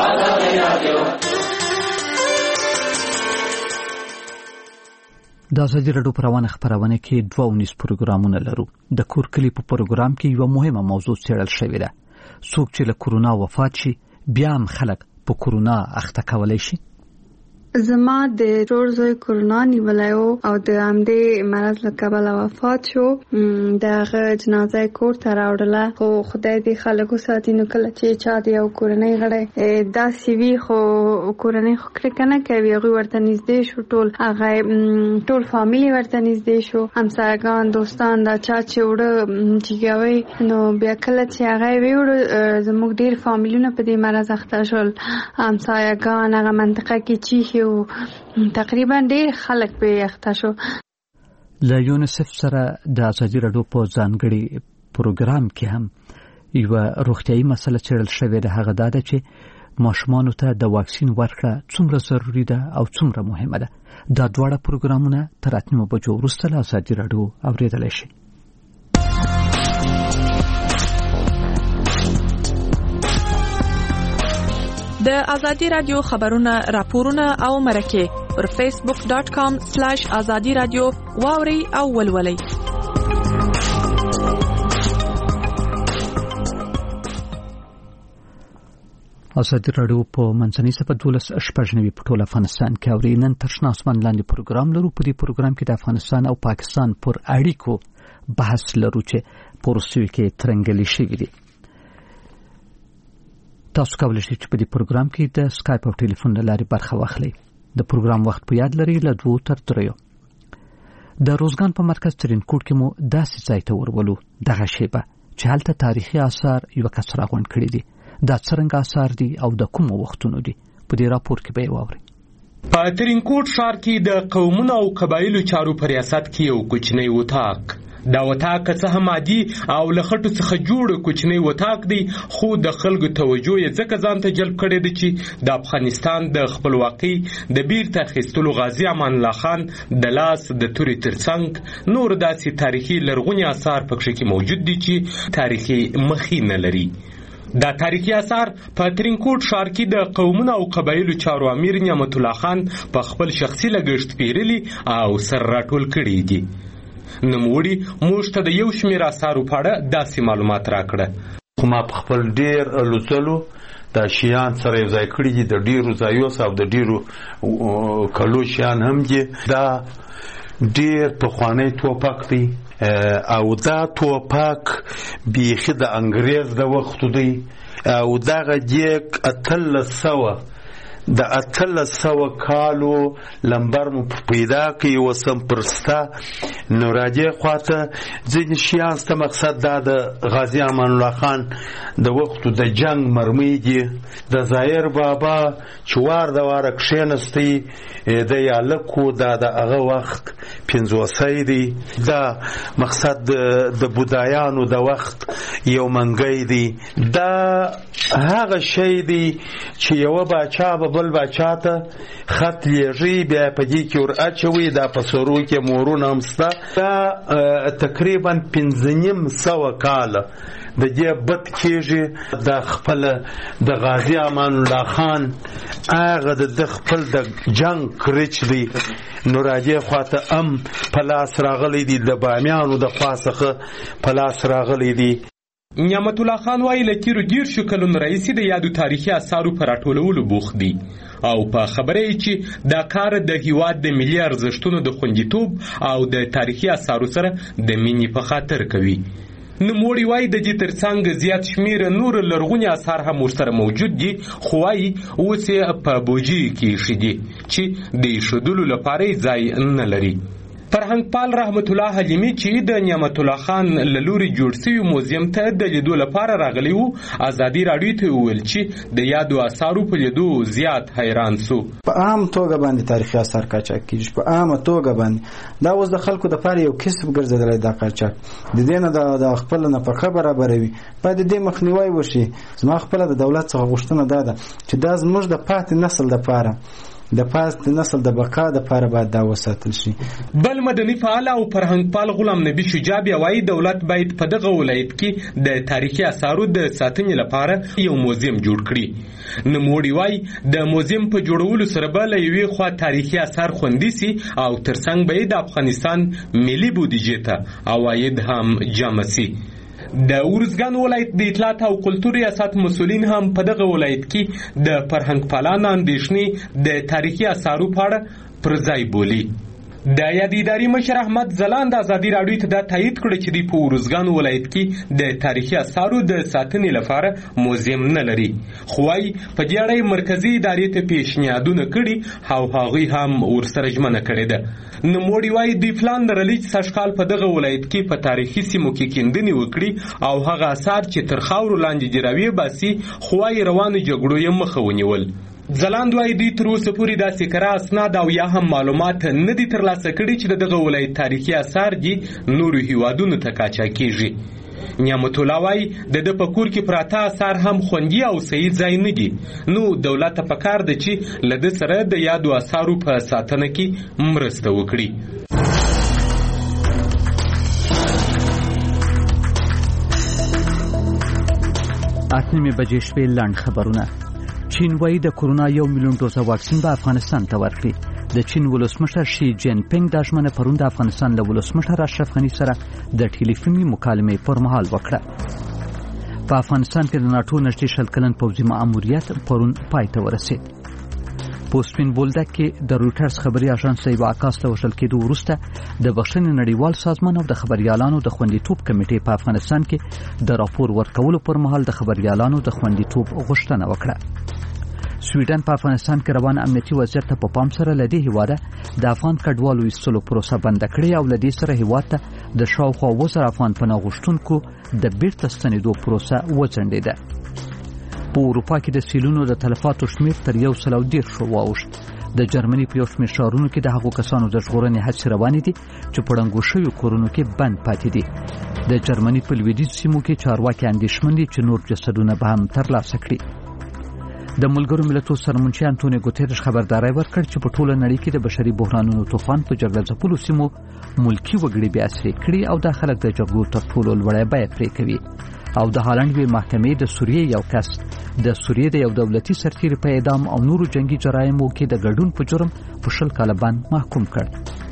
د ازادي راډیو په روانه خبرونه کې دوه ونیس پروګرامونه لرو. د کور کلی په پروګرام کې یو مهمه موضوع څېړل شوې ده. څوک چې له کورونا وفات شي بیا هم خلک په کورونا اخته کولای شي. زما د ورور زوی کورونا نیولی و او د همدې مرض له کبله وفات شو. د هغه جنازه کور ته راوړله، خو خدای دې خلکو ساتي. نو کله چې چا د یو کورنۍ غړی داسې وي، خو کورنۍ خو کرکه نه کوي، هغوی ورته نږدې شو، ټول هغه ټول فامیلي ورته نږدې شو، همسایهګان، دوستان، دا چا چې وړه جیګوي. نو بیا کله چې هغه ویوړه، زموږ ډېر فامیلونه په دې مرض اخته شول، همسایهګان، هغه منطقه کې چیښې تقریبا ډېر خلک په اخته شو. له یونیسف سره د ازادي راډیو په ځانګړي پروګرام کې هم یوه روغتیایي مسله څېړل شوې ده. هغه دا ده چې ماشومانو ته د واکسین ورکړه څومره ضروري ده او څومره مهمه ده. دا دواړه پروګرامونه تر اتنیمو بجو وروسته له ازادي راډیو اورېدلی شي. د ازادي رادیو خبرونه، راپورونه او مرکه پر فیسبوک ډاټ کام سلیش ازادي رادیو واوري او ولولئ. ازادي راډیو په منځنۍ صفحه دولس شپږ نوي په ټول افغانستان کې اوري. نن تر شنه اسمان لاندې پروګرام لرو. په دې پروګرام کې د افغانستان او پاکستان پر اړیکو بحث لرو چې په روسیې کې ترنګلې شوې دي. تاسو کولی شئ چې په دې پروګرام کې د سکایپ او ټلیفون له لارې برخه واخلئ. د پروګرام وخت په یاد لرئ، له دوو تر دریو. د روزګان په مرکز ترینکوټ کې مو داسې ځای ته ورولو، دغه شیبه چې هلته تاریخي آثار یوه کس راغونډ کړي دي. دا څرنګه آثار دي او د کومو وختونو دي، په دې راپور کې به یې واورئ. په ترینکوټ ښار کې د قومونو او قبایلو چارو په ریاست کې یو کوچنی وطاق. دا وطاق څه هم عادي او له خټو څخه جوړ کوچنی وطاق دی، خو د خلکو توجه یې ځکه ځان ته جلب کړی دی چې د افغانستان د خپلواکۍ د بیرته اخیستلو غازي امان الله خان د لاس د تورې ترڅنګ نور داسې تاریخي لرغوني آثار پکې کې موجود دي چې تاریخي مخینه لري. دا تاریخي آثار په ترینکوټ ښار کې د قومونو او قبایلو چارو امیر نعمت الله خان په خپل شخصي لګښت پیرلي او سر راټول کړي دي. نوموړي موږ ته د یو شمېر آثارو په اړه داسې معلومات راکړه. خو ما په خپل ډېر لوستلو دا شیان سره یو ځای کړي دي، د ډېرو ځایو او د ډېرو کلو شیان هم دي. دا ډېر پخوانی توپک دی او دا توپک بیخي د انګریز د وختو دی او دغه دیګ اتلس سوه د اتلس سوه کالو لمبر مو پیدا کوي وسم پرسته. نو راجع خواته ځینې شیان سته مقصد دا د غازي امان الله خان د وختو د جنگ مرمۍ دي. د ظاهر بابا چې وار د واره کښېنستی د یالکو دا د هغه وخت پنځوسی دی. دا مقصد د بودایانو د وخت یو منګی دی. دا هغه شی دی چې یوه باچا به بل باچا ته خط لیږي، بیا په دې کې ور اچوي. دا په سرو کې مورونه هم شته. دا تقریبا پنځه نیم سوه کاله د دې بد کېږي. د خپل د غازي امان الله خان هغه د خپل د جنگ کرچ دی. نو راجع خواته هم په لاس راغلی دی، د بامیانو د خوا څخه په لاس راغلی دی. نعمت الله خان وایي له تیرو دېرشو کلونو راهیسې د یادو تاریخي آثارو په راټولولو بوخت دی او په خبره یې چې دا کار د هیواد د ملي ارزښتونو د خوندیتوب او د تاریخي آثارو سره د مینې په خاطر کوي. نوموړي وایي د دې ترڅنګ زیات شمېر نور لرغوني آثار هم ورسره موجود دي، خو وایي اوس یې په بوجۍ کې ایښي دي چې د ایښودلو لپاره یې ځای نه لري. فرهنګ پال رحمت الله حلیمی چې د نعمت الله خان له لوري جوړ شوي موزیم ته د لیدو لپاره راغلی و، ازادي راډیو ته وویل چې د یادو آثارو په لیدو زیات حیران سو. په عام توګه باندې تاریخي آثار قاچاق کیږي، په عامه توګه باندې دا اوس د خلکو د لپاره یو کسب ګرځېدلی دا قاچاق. د دې نه د خپل نفقه برابروي، باید د دې مخنیوی وشي. زما خپله د دولت څخه غوښتنه دا ده چې دا زموږ د پاتې نسل دپاره د پاتې نسل د بقا دپاره باید دا وساتل شي. بل مدني فعال او فرهنګ پال غلام نبی شجاع بیا وایي دولت باید په دغه ولایت کې د تاریخي آثارو د ساتنې لپاره یو موزیم جوړ کړي. نوموړي وایي د موزیم په جوړولو سره به له یوې خوا تاریخي آثار خوندي سي او ترڅنګ به یې د افغانستان ملي بودیجې ته عواید هم جمع سي. د ارزګان ولایت د اطلاعات او کلتور ریاست مسؤلین هم په دغه ولایت کې د فرهنګ پالانو اندېښنې د تاریخي اثارو په اړه پر ځای بولي. د یاد اداري مشر احمد ځلاند ازادي راډیو ته دا تایید کړی چې د ارزګان ولایت کې د تاریخي اثارو د ساتنې لپاره موزیم نه لري، خو وايي په دې اړه مرکزي ادارې ته پیشنهادونه کړي او هغوی هم ورسره ژمنه کړې ده. نوموړي وايي د پلان لرلي چې سږکال په دغه ولایت کې په تاریخي سیمو کې کیندنې وکړي او هغه اثار چې تر خاورو لاندې دي راویباسي، خو وايي روانو جګړو یې مخه ونیول. ځلاند وايي دوی تر اوسه پورې داسې کره اسناد او یا هم معلومات نه دي ترلاسه کړي چې د دغه ولایت تاریخي اثار دي نورو هیوادونو ته قاچاقېږي. نعمت الله وايي د ده په کور کې پراته اثار هم خوندي او صحیح ځای نه دي، نو دولت ته پکار ده چې له ده سره د یادو اثارو په ساتنه کې مرسته وکړي. اته نیمې بجې شپې لنډ خبرونه. چین وايي د کورونا یو میلیون ډوزه واکسین به افغانستان ته ورکړي. د چین ولسمشر شي جین پینګ د ژمنه پرون د افغانستان له ولسمشر اشرف غني سره د ټلیفوني مکالمې پر مهال وکړه. په افغانستان کې د ناټو نږدې شل کلن پوځي مأموریت پرون پای ته ورسید. په سپین بولدک کې د رویټرز خبري اژانس یو عکاس ته وشل کېدو وروسته د بخښنې نړیوال سازمان او د خبريالانو د خوندیتوب کمیټې په افغانستان کې د راپور ورکولو پر مهال د خبريالانو د خوندیتوب غوښتنه وکړه. سویډن په افغانستان کې روان امنیتي وضعیت ته په پام سره لدی هیواده د افغان کډوالو ایستلو پروسه بند کړې او لدی سره هیواد ته د شاوخوا وزر افغان پناه غوښتونکو د بیرته ستنېدو پروسه وځنډېده. په اروپا کې د سیلونو د تلفاتو شمیر تر یو سل او دېرش واوښت. د جرمني په یو شمېر ښارونو کې د هغو کسانو د ژغورنې هڅې روانې دي چې په ړنګو شویو کورونو کې بند پاتې دي. د جرمني په لویدیځ سیمو کې چارواکي اندېښمن دي چې نور جسدونه به هم ترلاسه کړي. د ملګرو ملتونو سرمنشي انټونیو ګوتریش خبرداري ورکړ چې په ټوله نړۍ کې د بشري بحرانونو طوفان په جګړه ځپلو سیمو ملکی وګړي بیا اسري کړي او د خلک د جګړو تر ټولو لوړه بیه پرې کوي. او د هالند وی محکمې د سوریې یو کس د سوریې د یو دولتي سرتیري په اعدام او نورو جنگي جرایمو کې د ګډون په جرم په شل کاله باندې محکوم کړ.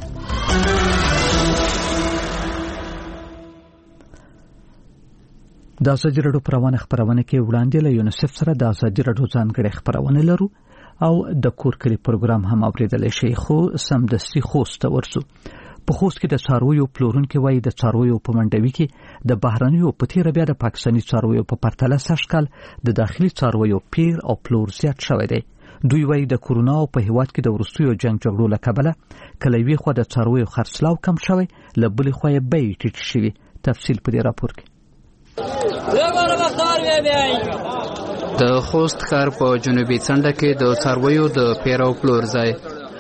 د ازادي راډیو پروانه خبرونه کې وړاندې له یونیسف سره د ازادي راډیو ځانګړي خبرونه لرو او د کور کلی پروګرام هم اوریدل شي، خو سمدستي خوست ورسو. په خوست کې د څارویو پلورونکو وایي د څارویو په منډوي کې د بهرانيو په تیر بیا د پاکستاني څارویو په پرتله سږکال د داخلي څارویو پیر او پلور زیات شوی دی. دوی وایي د کورونا او په هیواد کې د ورستیو جنگ جګړو له کبله کله وی خو د څارویو خرڅلاو کم شوی، له بلې خو یې بیې ټیټ شوی. تفصیل په دې راپور کې. د خوست ښار په جنوبي څنډه کې د څارویو د پیر او پلور ځای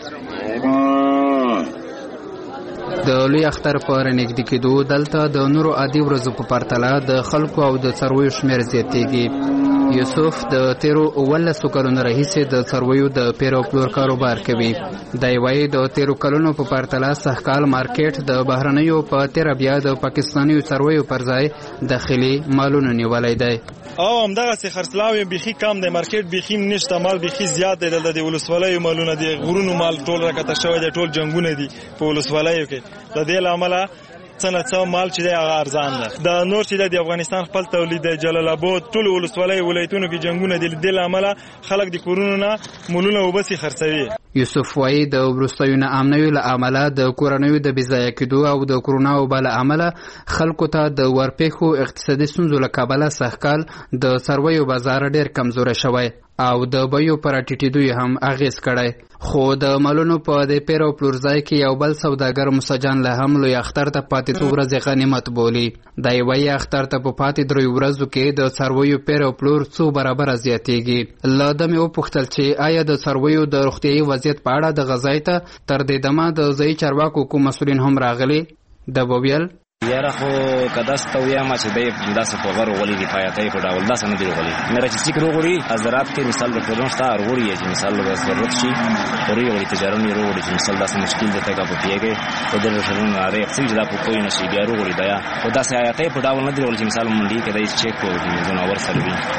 د لوی اختر په رنګ کېدو دلته د نورو عادي ورځو په پرتله د خلکو او د څارویو شمیر زیاتېږي. یوسف د تیرو اوولسو کلونو راهیسې د څارویو د پیر او پلور کاروبار کوي. دی وایي د تیرو کلونو په پرتله سږکال مارکیټ د بهرنیو په تیر بیا د پاکستاني څارویو پر ځای داخلي مالونو نیولی دی. او همدغسې خرڅلاو یې بیخي کم دی، مارکیټ بیخي نشته، مال بیخي زیات دی. دلته د ولسوالیو مالونه دي، غرونو مال ټول راکته شوی دی، ټول جنګونه دي په ولسوالیو کې. د دې له امله څه نه څه مال چې دی هغه ارزان ده. د نور چې دی د افغانستان خپل تولید دی، جلال آباد ټول ولسوالیو ولایتونو کې جنګونه دي. د دې له امله خلک د کورونو نه مولونه وبسي خرڅوي. یوسف وایي د وروستیو ناامنیو له امله د کورنیو د بېځایه کېدو او د کرونا وبا له امله خلکو ته د ورپېښو اقتصادي ستونزو له کبله سږکال د څارویو بازار ډېر کمزوری شوی او د بیو پر ټیټېدو یې هم اغېز کړی. خو د مالونو په د پیر او پلور ځای کې یو بل سوداګر موسیجان له هم لوی اختر ته پاتې څو ورځې غنیمت بولي. دی وایي اختر ته په پاتې دریو ورځو کې د څارویو پیر او پلور څو برابره زیاتېږي. له ده مې وپوښتل چې آیا د څارویو د روغتیایي وضعیت په اړه د غذای ته تر دې دمه د ځایي چارواکو کوم مسؤلین هم راغلي. ده به ویل یاره خو که داسې ته ووایم چې دی داسې په غر وغولي د فعالیتۍ په ډول داسې نه دی وغولي. مېره چې څیک روغوري زراعت کې مثال د پروژن شته روغوري چې مثال به ضرورت شي روغوري وغولي تجارت یې روغوري چې مثال داسې مشکل دی تګه په پیږي او د رشنونو نارې اقتصادي جدا په کوی نشي بیا روغوري دی او داسې فعالیتۍ په ډول نه دی وغولي چې مثال منډي کې دی چیک کوي ځناور سره وي.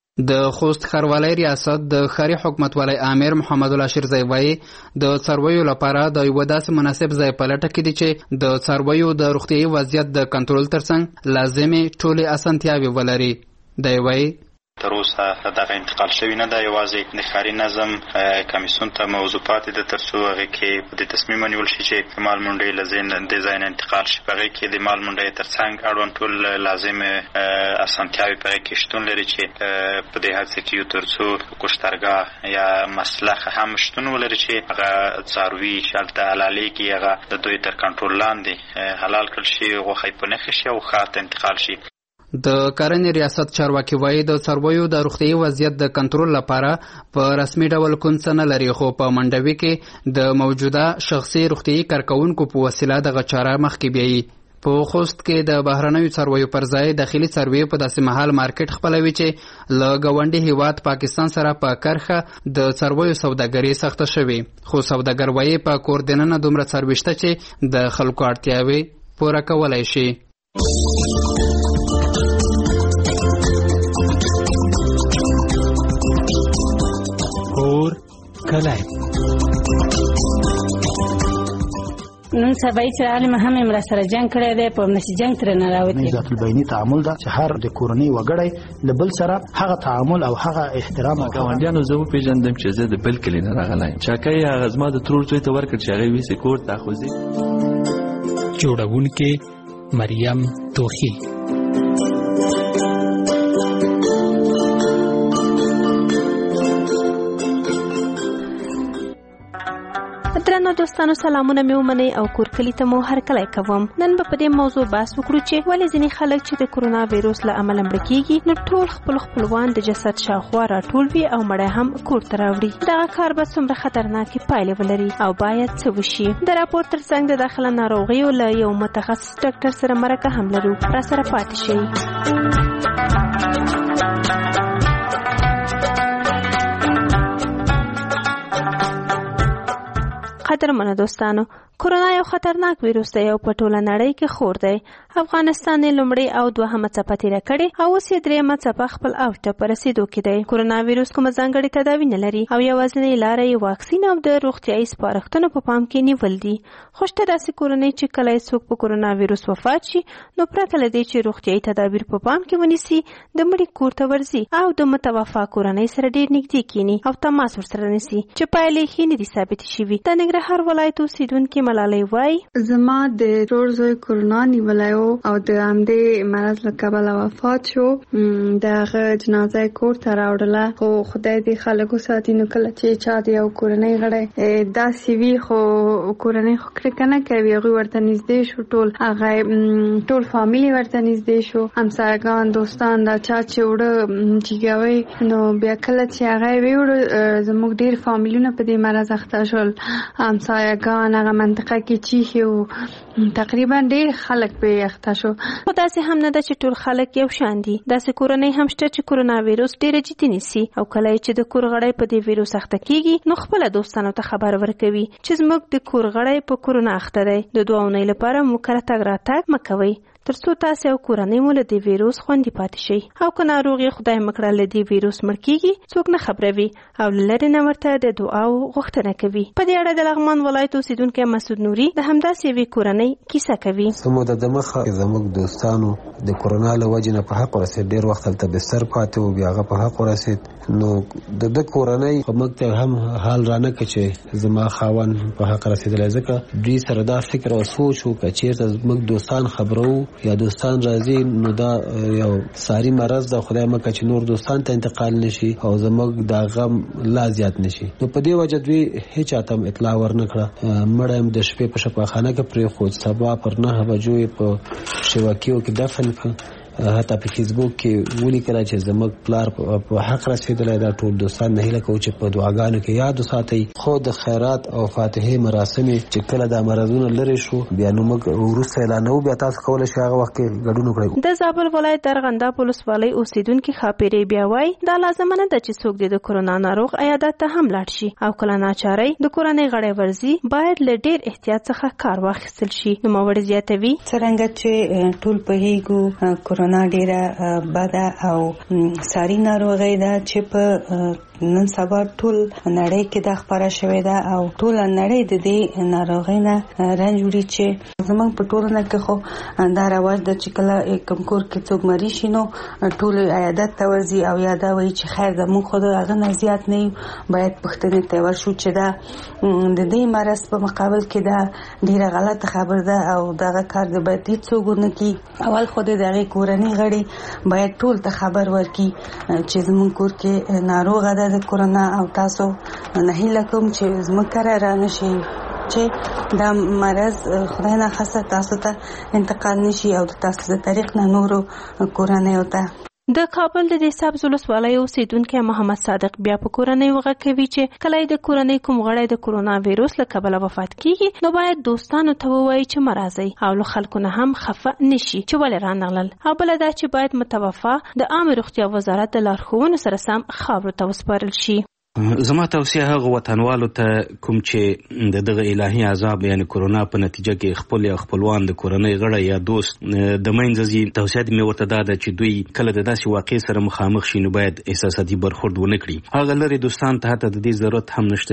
د خوست ښاروالۍ ریاست د ښاري حکومتوالۍ امیر محمد الله شیرزی وایي د څارویو لپاره د یوه داسې مناسب ځای په لټه کې دي چې د څارویو د روغتیایي وضعیت د کنټرول ترڅنګ لازمې ټولې اسانتیاوې ولري. دی وایي تر اوسه دغه انتقال شوی نه ده، یوازې د ښاري نظم کمیسیون ته موضوع پاتې ده تر څو هغې کې د تصمیم ونیول شي چې د مال منډۍ له دې ځای نه انتقال شي. په هغې کې د مال منډۍ تر څنګ اړوند ټول لازمې اسانتیاوې په هغې کې شتون لري چې په دې هڅه کې یو تر څو کشترګاه یا مسلخ هم شتون ولري چې هغه څاروي چې هلته حلالېږي هغه د دوی تر کنټرول لاندې حلال کړل شي، غوښه یې په نښې شي او ښار ته انتقال شي. د کرنې ریاست چارواکي وایي د څارویو د روغتیایي وضعیت د کنټرول لپاره په رسمي ډول کوم څه نه لري، خو په منډوي کې د موجوده شخصي روغتیایي کارکوونکو په وسیله دغه چاره مخکې بیایي. په خوست کې د بهرنیو څارویو پر ځای داخلي څارویو په داسې مهال مارکیټ خپلوي چې له ګاونډي هیواد پاکستان سره په کرښه د څارویو سوداګري سخته شوې، خو سوداګر وایي په کور دننه دومره څاروي شته چې د خلکو اړتیاوې پوره کولی شي. اور کلای نن سبا چې عالم هم امر سره جنگ کړی دی، په نشي جنگ تر نه راوتی. ذات البینی تعامل دا چې هر د کورنۍ وګړی له بل سره هغه تعامل او هغه احترام. ګاونډیانو زه وپېژندم چې زه د بل کلي نه راغلی یم، چاکۍ هغه زما د ترور زوی ته ورکړ چې هغې ویسې کور ته خوځي. جوړونکې مریم توخی. درنو دوستانو سلامونه مې ومنئ او کور کلي ته مو هرکلی کوم. نن به په دې موضوع بحث وکړو چې ولې ځینې خلک چې د کرونا ویروس له امله مړه کیږي نو ټول خپل خپلوان د جسد شاوخوا راټول وي او مړی هم کور ته راوړي. دغه کار به څومره خطرناکې پایلې ولري او باید څه وشي. د راپور ترڅنګ د داخله ناروغیو له یو متخصص ډاکټر سره مرکه هم لرو، راسره پاتې شئ. قدرمنو دوستانو، کرونا یو خطرناک ویروس دی او په ټوله نړۍ کې خور دی. افغانستان یې لومړی او دوهمه څپه تېره کړې او اوس یې درېیمه څپه خپل اوج ته په رسېدو کې دی. کرونا ویروس کومه ځانګړې تداوي نه لري او یوازینۍ لاره یې واکسین او د روغتیایي سپارښتنو په پام کې نیول دي. خو شته داسې کورنۍ چې کله یې څوک په کرونا ویروس وفات شي نو پرته له دې چې روغتیایي تدابیر په پام کې ونیسي د مړي کور ته ورځي او د متوفا کورنۍ سره ډېر نږدې کیني او تماس ورسره نیسي چې پایلې یې ښې نه دي ثابتې شوي. د ننګرهار ولایت اوسېدونکې ملالۍ وایي زما د ورور زوی کرونا نیولی و او د همدې مرض له کبله وفات شو. د هغه جنازه یې کور ته راوړله، خو خدای دې خلکو ساتي. نو کله چې چا د یو کورنۍ غړی داسې وي خو کورنۍ خو کرکه نه کوي، هغوی ورته نږدې شو، ټول هغه ټول فامیل ورته نږدې شو، همسایګان دوستان دا چا چې وړه جیګوي. نو بیا کله چې هغه یې ویوړه زموږ ډېر فامیلونه په دې مرض اخته شول، همسایګان هغه منطقه کې چیخي او تقریبا ډېر خلک پرې اخته شو. خو داسې هم نه ده چې ټول خلک یو شان دي. داسې کورنۍ هم شته چې کرونا ویروس ډېره جدي نیسي او کله چې د کور غړی په دې ویروس اخته کیږي نو خپله دوستانو ته خبر ورکوي چې زموږ د کور غړی په کرونا اخته دی. د دوه اونۍ لپاره مو کره تګ راتګ مه کوئ تر څو تاسې او کورنۍ مو له دې ویروس خوندي پاتې شئ. او که ناروغ یې خدای مکړه له دې ویروس مړ کیږي څوک نه خبروي او له لرې نه ورته د دعاو غوښتنه کوي. په دې اړه د لغمان ولایت اوسېدونکی مسعود نوري د همداسې یوې کورنۍ کیسه کوي. زموږ د دمخه زموږ دوستانو د کرونا له وجې نه په حق ورسېد، ډېر وخت هلته بستر پاتې و، بیا هغه په حق ورسېد. نو د ده کورنۍ په موږ ته هم حال رانه کړ چې زما خاوند په حق رسېدلی، ځکه دوی سره دا فکر او سوچ و که چېرته زموږ دوستان خبرو یا دوستان راځي نو دا یو ساری مرض ده، خدای مکړه چې نور دوستان ته انتقال نشي او زموږ دا غم لا زیات نشي. نو په دې وجه دوی هیڅ چاته هم اطلاع ورنه کړه. مړی هم د شپې په شفاخانه کې پرېښود، سبا پر نهه بجو یې په شواکیو کې دفن کړ. حتی په فیسبوک کې ولیکله چې زموږ پلار په حق رسېدلی. دا ټول دوستان نه هیله کوو چې په دعاګانو کې یاد وساتئ. خو د خیرات او فاتحې مراسم چې کله دا مرضونه لرې شو بیا نو موږ وروسته اعلانوو، بیا تاسو کولی شئ هغه وخت کې ګډون وکړئ. د زابل ولایت د ارغنداب ولسوالۍ اوسېدونکي ښاپیرې بیا وایي دا لازمه نه ده چې څوک د کرونا ناروغ عیادت ته هم لاړ شي او کله ناچارۍ د کورنۍ غړی ورځي باید له ډېر احتیاط څخه کار واخیستل شي. نوموړې زیاتوي څرنګه چې ټول پوهیږو کرونا کورونا ډیره بده او ساري ناروغي ده چې په نن سبا ټول نړۍ کې د خبره شوې ده او ټول نړۍ د دې ناروغي نه رنج وړي چې زمونږ په ټولنه کې خو دا رواج د چې کله کوم کور کې څوک مریض شي نو ټول عیادت ته ورځي او یا دا وایي چې خیر زموږ خو د هغه نه زیات نه یو باید پوښتنې ته ورشو چې دا د دې مرض په مقابل کې دا ډیره غلطه خبر ده او دغه کار د باید هیڅوک ونه کړي. اول خو د دغه کورنۍ غړي باید ټول ته خبر ورکړي چې زموږ کور کې ناروغه ده د کورونا او تاسو نه هیله کوم چې زموږ کره را نشي چې دا مرض خدای نه خاصه تاسو ته انتقال نشي او تاسو د طریق نه نورو کورنۍ وته. د کابل د سبز ولسوالۍ اوسیدونکو محمد صادق بیا په کورنۍ وغه کوي چې کله د کورنۍ کوم غړی د کورونا وایروس له کبله وفات کیږي نو باید دوستانو ته ووایي چې مرزي او له خلکو نه هم خفه نشي چې ولې رانغلل او بل دا چې باید متوفا د عامه روغتیا وزارت د لارښوونو سره سم خاورو ته وسپارل شي. زما توصیه هغه وطنوالو ته کوم چې د دغه الهي عذاب یعنی کورونا په نتیجه کې خپل یا خپلوان د کورنۍ غړي یا دوست د منځزي توصیه مې ورته ده چې دوی کله د داسې واقع سره مخامخ شي نو باید احساساتي برخورد ونه کړي. هغه لري دوستان ته ته د دې ضرورت هم نشته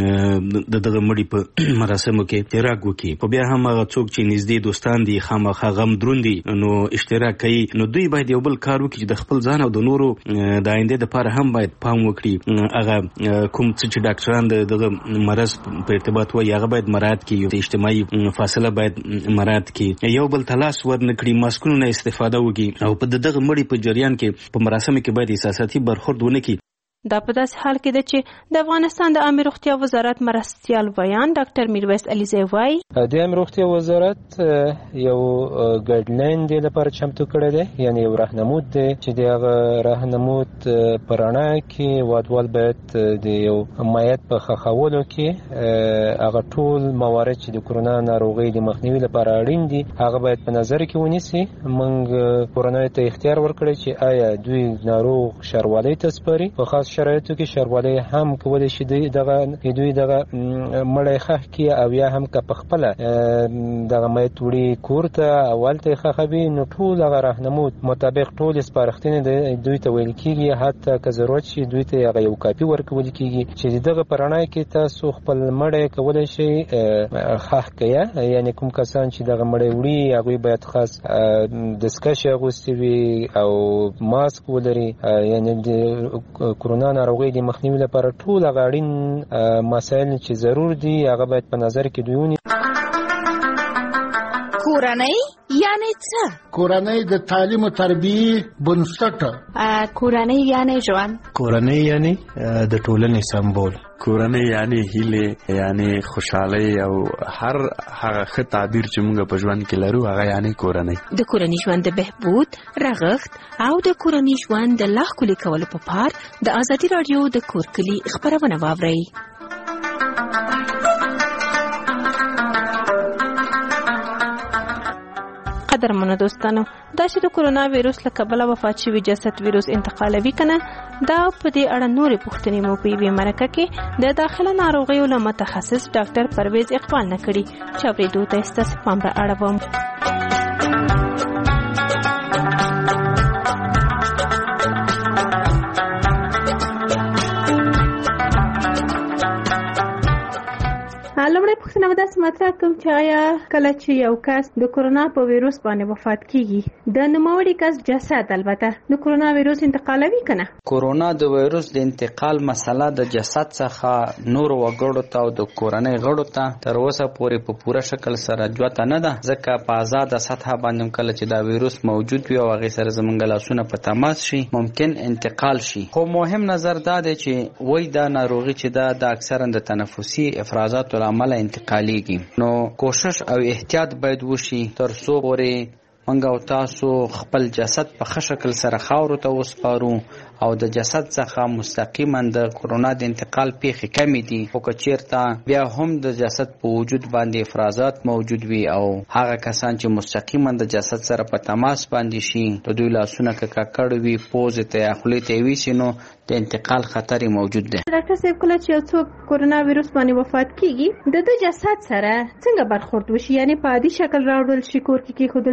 چې د دغه مړي په مراسمو کې اشتراک وکړي. په بیا هم هغه څوک چې نږدې دوستان دي خامخا غم دروندي نو اشتراک کوي نو دوی باید یو بل کار وکړي د خپل ځان او د نورو د آینده لپاره هم باید پام وکړي. هغه کوم چې ډاکټران دغه مرض په ارتباط وایي هغه باید مراعات کړي، اجتماعي فاصله باید مراعات کړي، یو بل تلاش ورنکړي، ماسکونو نه استفاده وکړي او په دغه مړي په جریان کې په مراسمو کې باید احساساتي برخورد ونه کړي. دا په داسې حال کې ده چې د افغانستان د عامه روغتیا وزارت مرستیال ویان ډاکټر میرویس علیزی وایي د عامه روغتیا وزارت یو ګایډلاین دی لپاره چمتو کړی دی، یعنی یو راهنمود دی چې د هغه راهنمود په رڼا کې وادوال باید د یو مایعات په ښخولو کې هغه ټول موارد چې د کورونا ناروغۍ د مخنیوي لپاره اړین دي هغه باید په نظر کې ونیسي. موږ کورنۍ ته اختیار ورکړی چې آیا دوی ناروغ ښاروالۍ ته سپاري، په خاص شرایطو کې ښاروالۍ هم کولی شي دغه دوی دغه مړی ښخ کړي او یا هم که په خپله دغه میت وړي کور ته او هلته یې ښخوي نو ټول هغه راهنمود مطابق ټولې سپارښتنې دوی ته ویل کېږي، حتی که ضرورت شي دوی ته هغه یو کاپي ورکول کېږي چې دغه په رڼا کې تاسو خپل مړی کولی شئ ښخ کړئ. یعنې کوم کسان چې دغه مړی وړي هغوی باید خاص دستکشې اغوستې وي او ماسک ولري، یعنې د کورونا ناروغۍ د مخنیوي لپاره ټول هغه اړین مسایل چې ضرور دي هغه باید په نظر کې دوی ونیسي. کورنۍ یعنی څه؟ کورنۍ د تعلیم او تربیې بنسټ. کورنۍ یعنی ژوند. کورنۍ یعنی د ټولنې سمبول. کورنۍ یعنی هیله یعنی خوشحالي او هر هغه ښه تعبیر چې موږ په ژوند کې لرو هغه یعنی کورنۍ. د کورنۍ ژوند د بهبود، رغښت او د کورنۍ ژوند د لا ښکلي کولو په پار د ازادي راډیو د کور کلي خبرونه واورئ. قدرمنو دوستانو، دا چې د کورونا وایروس له کبله وفات شوي جسد وایروس انتقالوي کنه دا په دې اړه نورې پوښتنې مو په یوې مرکه کې د داخله ناروغیو له متخصص ډاکټر پرویز اقبال نه کړي چې اورېدو ته یې ستاسې پام را اړوم. لومړی پوښتنه به داسې مطرح کوم چې آیا کله چې یو کس د کورونا په وایروس باندې وفات کیږي د نوموړي کس جسد البته د کورونا وایروس انتقالوي کنه؟ کورونا د وایروس د انتقال مسله د جسد څخه نور وګړو ته او د کورنۍ غړو ته تر اوسه پورې په پوره شکل سره جوته نه ده، ځکه په آزاده سطحه باندې کله چې دا وایروس موجود وي او هغې سره زموږ لاسونه په تماس شي ممکن انتقال شي. خو مهم نظر دا دی چې وایي دا ناروغي چې ده د اکثرا د تنفسي افرازاتو عمل انتقالیږي، نو کوشش او احتیاط باید وشي تر څو پورې موږ او تاسو خپل جسد په ښه شکل سره خاورو ته وسپارو او د جسد څخه مستقیما د کورونا د انتقال پیښې کمې دي. خو که چیرته بیا هم د جسد په وجود باندې افرازات موجود وي او هغه کسان چې مستقیما د جسد سره په تماس باندې شي د دوی لاسونه که ککړ وي پوزې ته یا خولې ته یې ویسي نو د انتقال خطر موجود دی. ډاکټر صاحب کله چې یو څوک کورونا وایروس باندې وفات کیږي د د جسد سره څنګه برخورد وشي؟ یعنی په عادي شکل راوړل شي، کور کې کېښودل شي،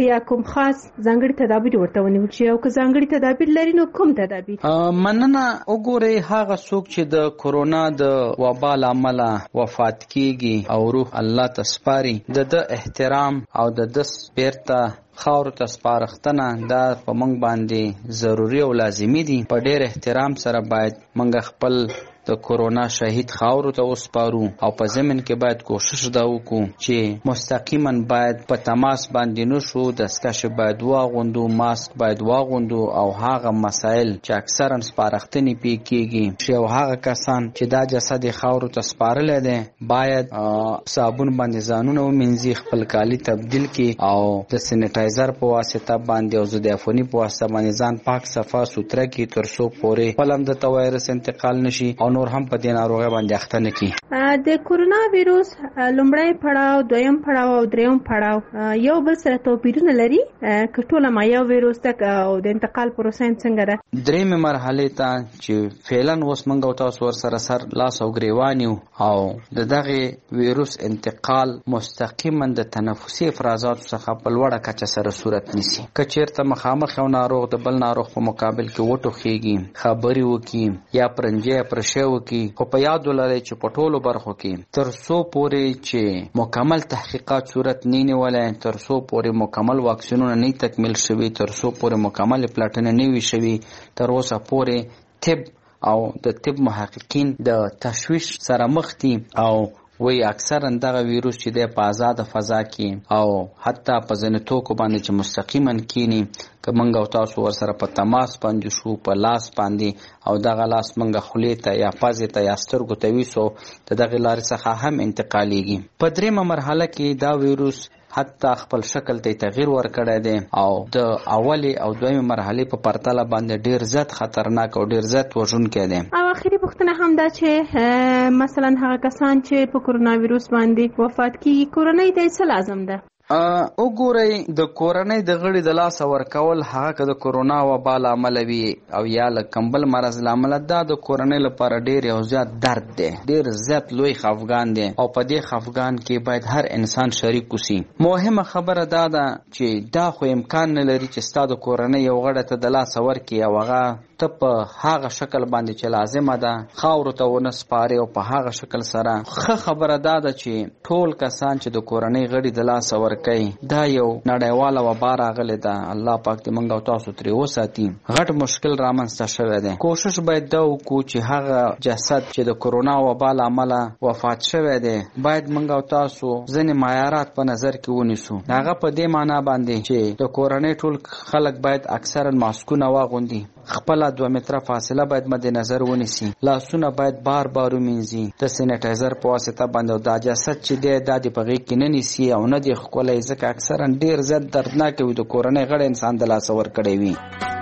که یا کوم خاص ځانګړي تدابیر ورته ونیول شي او که ځانګړي تدابیر لري نو کوم تدابیر؟ مننه. وګورئ هغه څوک چې د کورونا د وبا له امله وفات کیږي او روح الله ته سپاري، د د احترام او د د بیرته خاور ته سپارښتنه دا په موږ باندې ضروری او لازمی دي. په ډېر احترام سره باید موږ خپل د کورونا شهید خاور ته وسپارو او په ضمن کې باید کوشش دا وکړو چې مستقیما باید په تماس باندې نشو، دستکش باید واغوندو، ماسک باید واغوندو او هغه مسائل چې اکثرا سپارښتنې پې کېږي چې او هغه کسان چې دا جسد خاور ته سپارلی دی باید صابون باندې ځانونه ومینځي، خپل کالي تبدیل کړي او د سینیټایزر په واسطه باندې او ضد عفوني په واسطه باندې ځان پاک صفا سوتره کړي تر څو پورې خپل هم د وایرس انتقال نشي او نور هم په دې ناروغۍ باندې اخته نه کړي. د کورونا ویروس لومړی پړاو، دویم پړاو او دریم پړاو یو بل سره توپیرونه لري که ټوله ما یو ویروس ده او د انتقال پروسه څنګه ده؟ درېیمې مرحلې ته چې فعلا اوس موږ او تاسو ورسره سر لاس او ګریوان یو او د دغې ویروس انتقال مستقیما د تنفسي افرازاتو څخه په لوړه کچه سره صورت نیسي. که چېرته مخامخ یو ناروغ د بل ناروغ په مقابل کې وټوخېږي، خبرې وکړي یا پرنجی پرشی وکړي، خو په یاد ولرئ چې په ټولو برخو کې تر څو پورې چې مکمل تحقیقات صورت نه نیولی، تر څو پورې مکمل واکسینونه نه تکمیل شوي، تر څو پورې مکمل پلاټونه نه وي شوي، تر اوسه پورې طب او د طب محققین د تشویش سره مخ دي او وی اکثرا دغه ویروس چې د په آزاد فضا کې او حتی په ځینې توکو باندې چې مستقیما کینی که موږ او تاسو ورسره په تماس باندې شو، په لاس باندې او دغه لاس موږ خولې ته یا پزې ته یا سترګو ته ویسو د دغې لارې څخه هم انتقالیږي. په درېیمه مرحله کې دا ویروس حتی خپل شکل ته تغییر ورکړی دی او د اولې او دویمې مرحلې په پرتله باندې ډیر زیات خطرناک او ډیر زیات وژونکی دی. او اخري پوښتنه هم دا چې مثلا هغه کسان چې په کورونا ویروس باندې وفات کیږي کورنۍ ته څه لازم ده؟ وګورئ د کورنۍ د غړي د لاسه ورکول هغه که د کورونا وبا له امله وي او یا له کمبل مرض له امله، دا د کورنۍ لپاره ډیر یو زیات درد دی، ډیر زیات لوی خفګان دی او په دې خفګان کې باید هر انسان شریک وسي. مهمه خبره دا ده چې دا خو امکان نه لري چې ستا د کورنۍ یو غړی ته د لاسه ورکړي او هغه ته په هغه شکل باندې چې لازمه ده خاورو ته ونه سپاري او په هغه شکل سره. ښه خبره دا ده چې ټول کسان چې د کورنۍ غړي د لاسه ورکوي دا یو نړیواله وبا راغلې ده، الله پاک دې موږ او تاسو ترې وساتي. غټ مشکل رامنځته شوی دی. کوشش باید دا وکړو چې هغه جسد چې د کورونا وبا له امله وفات شوی دی باید موږ او تاسو ځینې معیارات په نظر کې ونیسو. هغه په دې معنا باندې چې د کورنۍ ټول خلک باید اکثرا ماسکونه واغوندي، خپل دوه متره فاصله باید مد نظر ونیسي، لاسونه باید بار بار ومینځي د سینیټایزر په واسطه باندې او دا جسد چې دی دا د په غېږ کې نه نیسي او نه دی ښکلی ځکه اکثرا ډېر زیات دردناک وي د کورنۍ غړی انسان د لاسه ورکړی وي.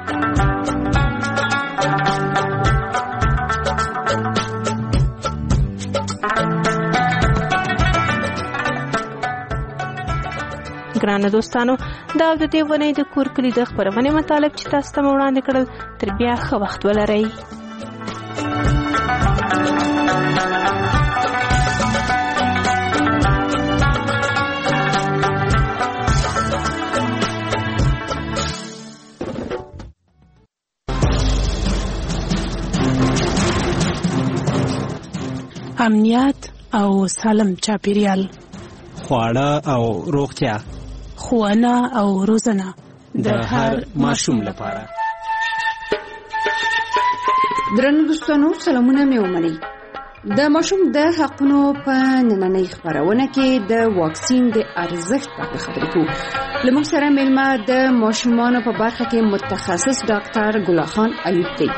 ګرانه دوستانو، دا د دې ونې د کور کلي د خپرونې مطالب چې تاسو ته مو وړاندې کړل. تر بیا ښه وخت ولرئ. امنیت او سالم چاپیریال، خواړه او روغتیا، ښوونه او روزنه د هر ماشوم لپاره. درنو دوستانو، سلامونه مې ومنئ. د ماشوم د حقونو په نننۍ خپرونه کې د واکسین د ارزښت په اړه خبرې کوو. له موږ سره میلمه د ماشومانو په برخه کې متخصص ډاکټر ګل خان ایوب دی.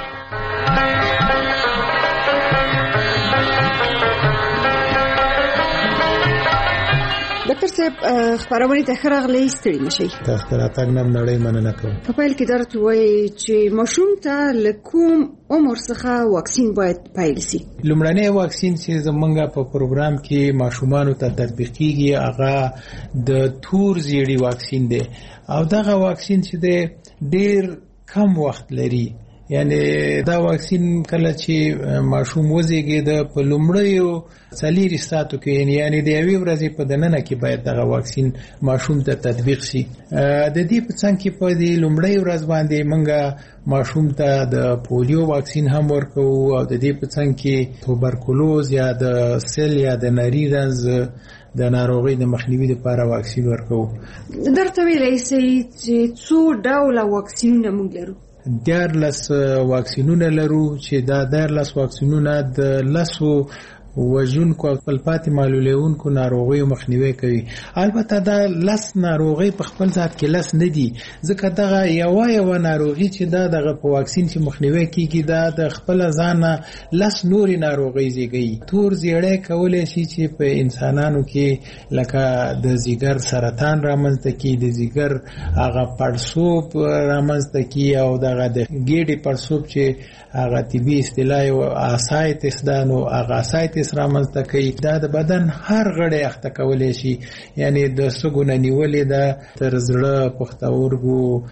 ډاکټر صاحب، خبرونه ته خراغلي ستړي نشي. تاسو ته تاګنم نړۍ مننه کوم. په پیل کې درته وایي چې ماشوم ته لکوم عمر څخه واکسین باید پیل شي. لومړنی واکسین چې زمونږ په پروګرام کې ماشومانو ته تطبیقیږي هغه د تور زیړی واکسین دی او دغه واکسین چې دی ډیر کم وخت لري یعنی دا واکسین کله چې ماشوم وزیږي د په لومړیو څلورو ساعتو کې یعنی د یوې ورځې په دننه کې باید دغه واکسین ماشوم ته تطبیق شي. د دې په څنګ کې په دې لومړی ورځ باندې موږ ماشوم ته د پولیو واکسین هم ورکو او د دې په څنګ کې توبرکلوز یا د سل یا د نری رنځ د ناروغۍ د مخنیوي لپاره واکسین ورکو. درته ویلای شئ چې څو ډوله واکسینونه موږ لرو؟ دیارلس واکسینونه لرو چې دا دیارلس واکسینونه د لسو وژونکو او خپلپاتې معلولونکو ناروغیو مخنیوي کوي. البته دا لس ناروغي په خپل ذات کې لس نه دي، ځکه دغه یو یو ناروغي چې دا دغه په واکسین چې مخنیوي کیږي دا د خپل ځانه لس نوري ناروغي زیږي. تور زیړی کولای شي چې په انسانانو کې لکه د ځیګر سرطان رامنځته کی، د ځیګر هغه پړسوب رامنځته کی او دغه د ګیډې پړسوب چې هغه طبي اصطلاح او اسایتس ده نو هغه اسایتس رامنځته کوي. دا د بدن هر غړی اخته کولی شي، یعنی د سږو نه نیولې ده تر زړه، پښتورګو،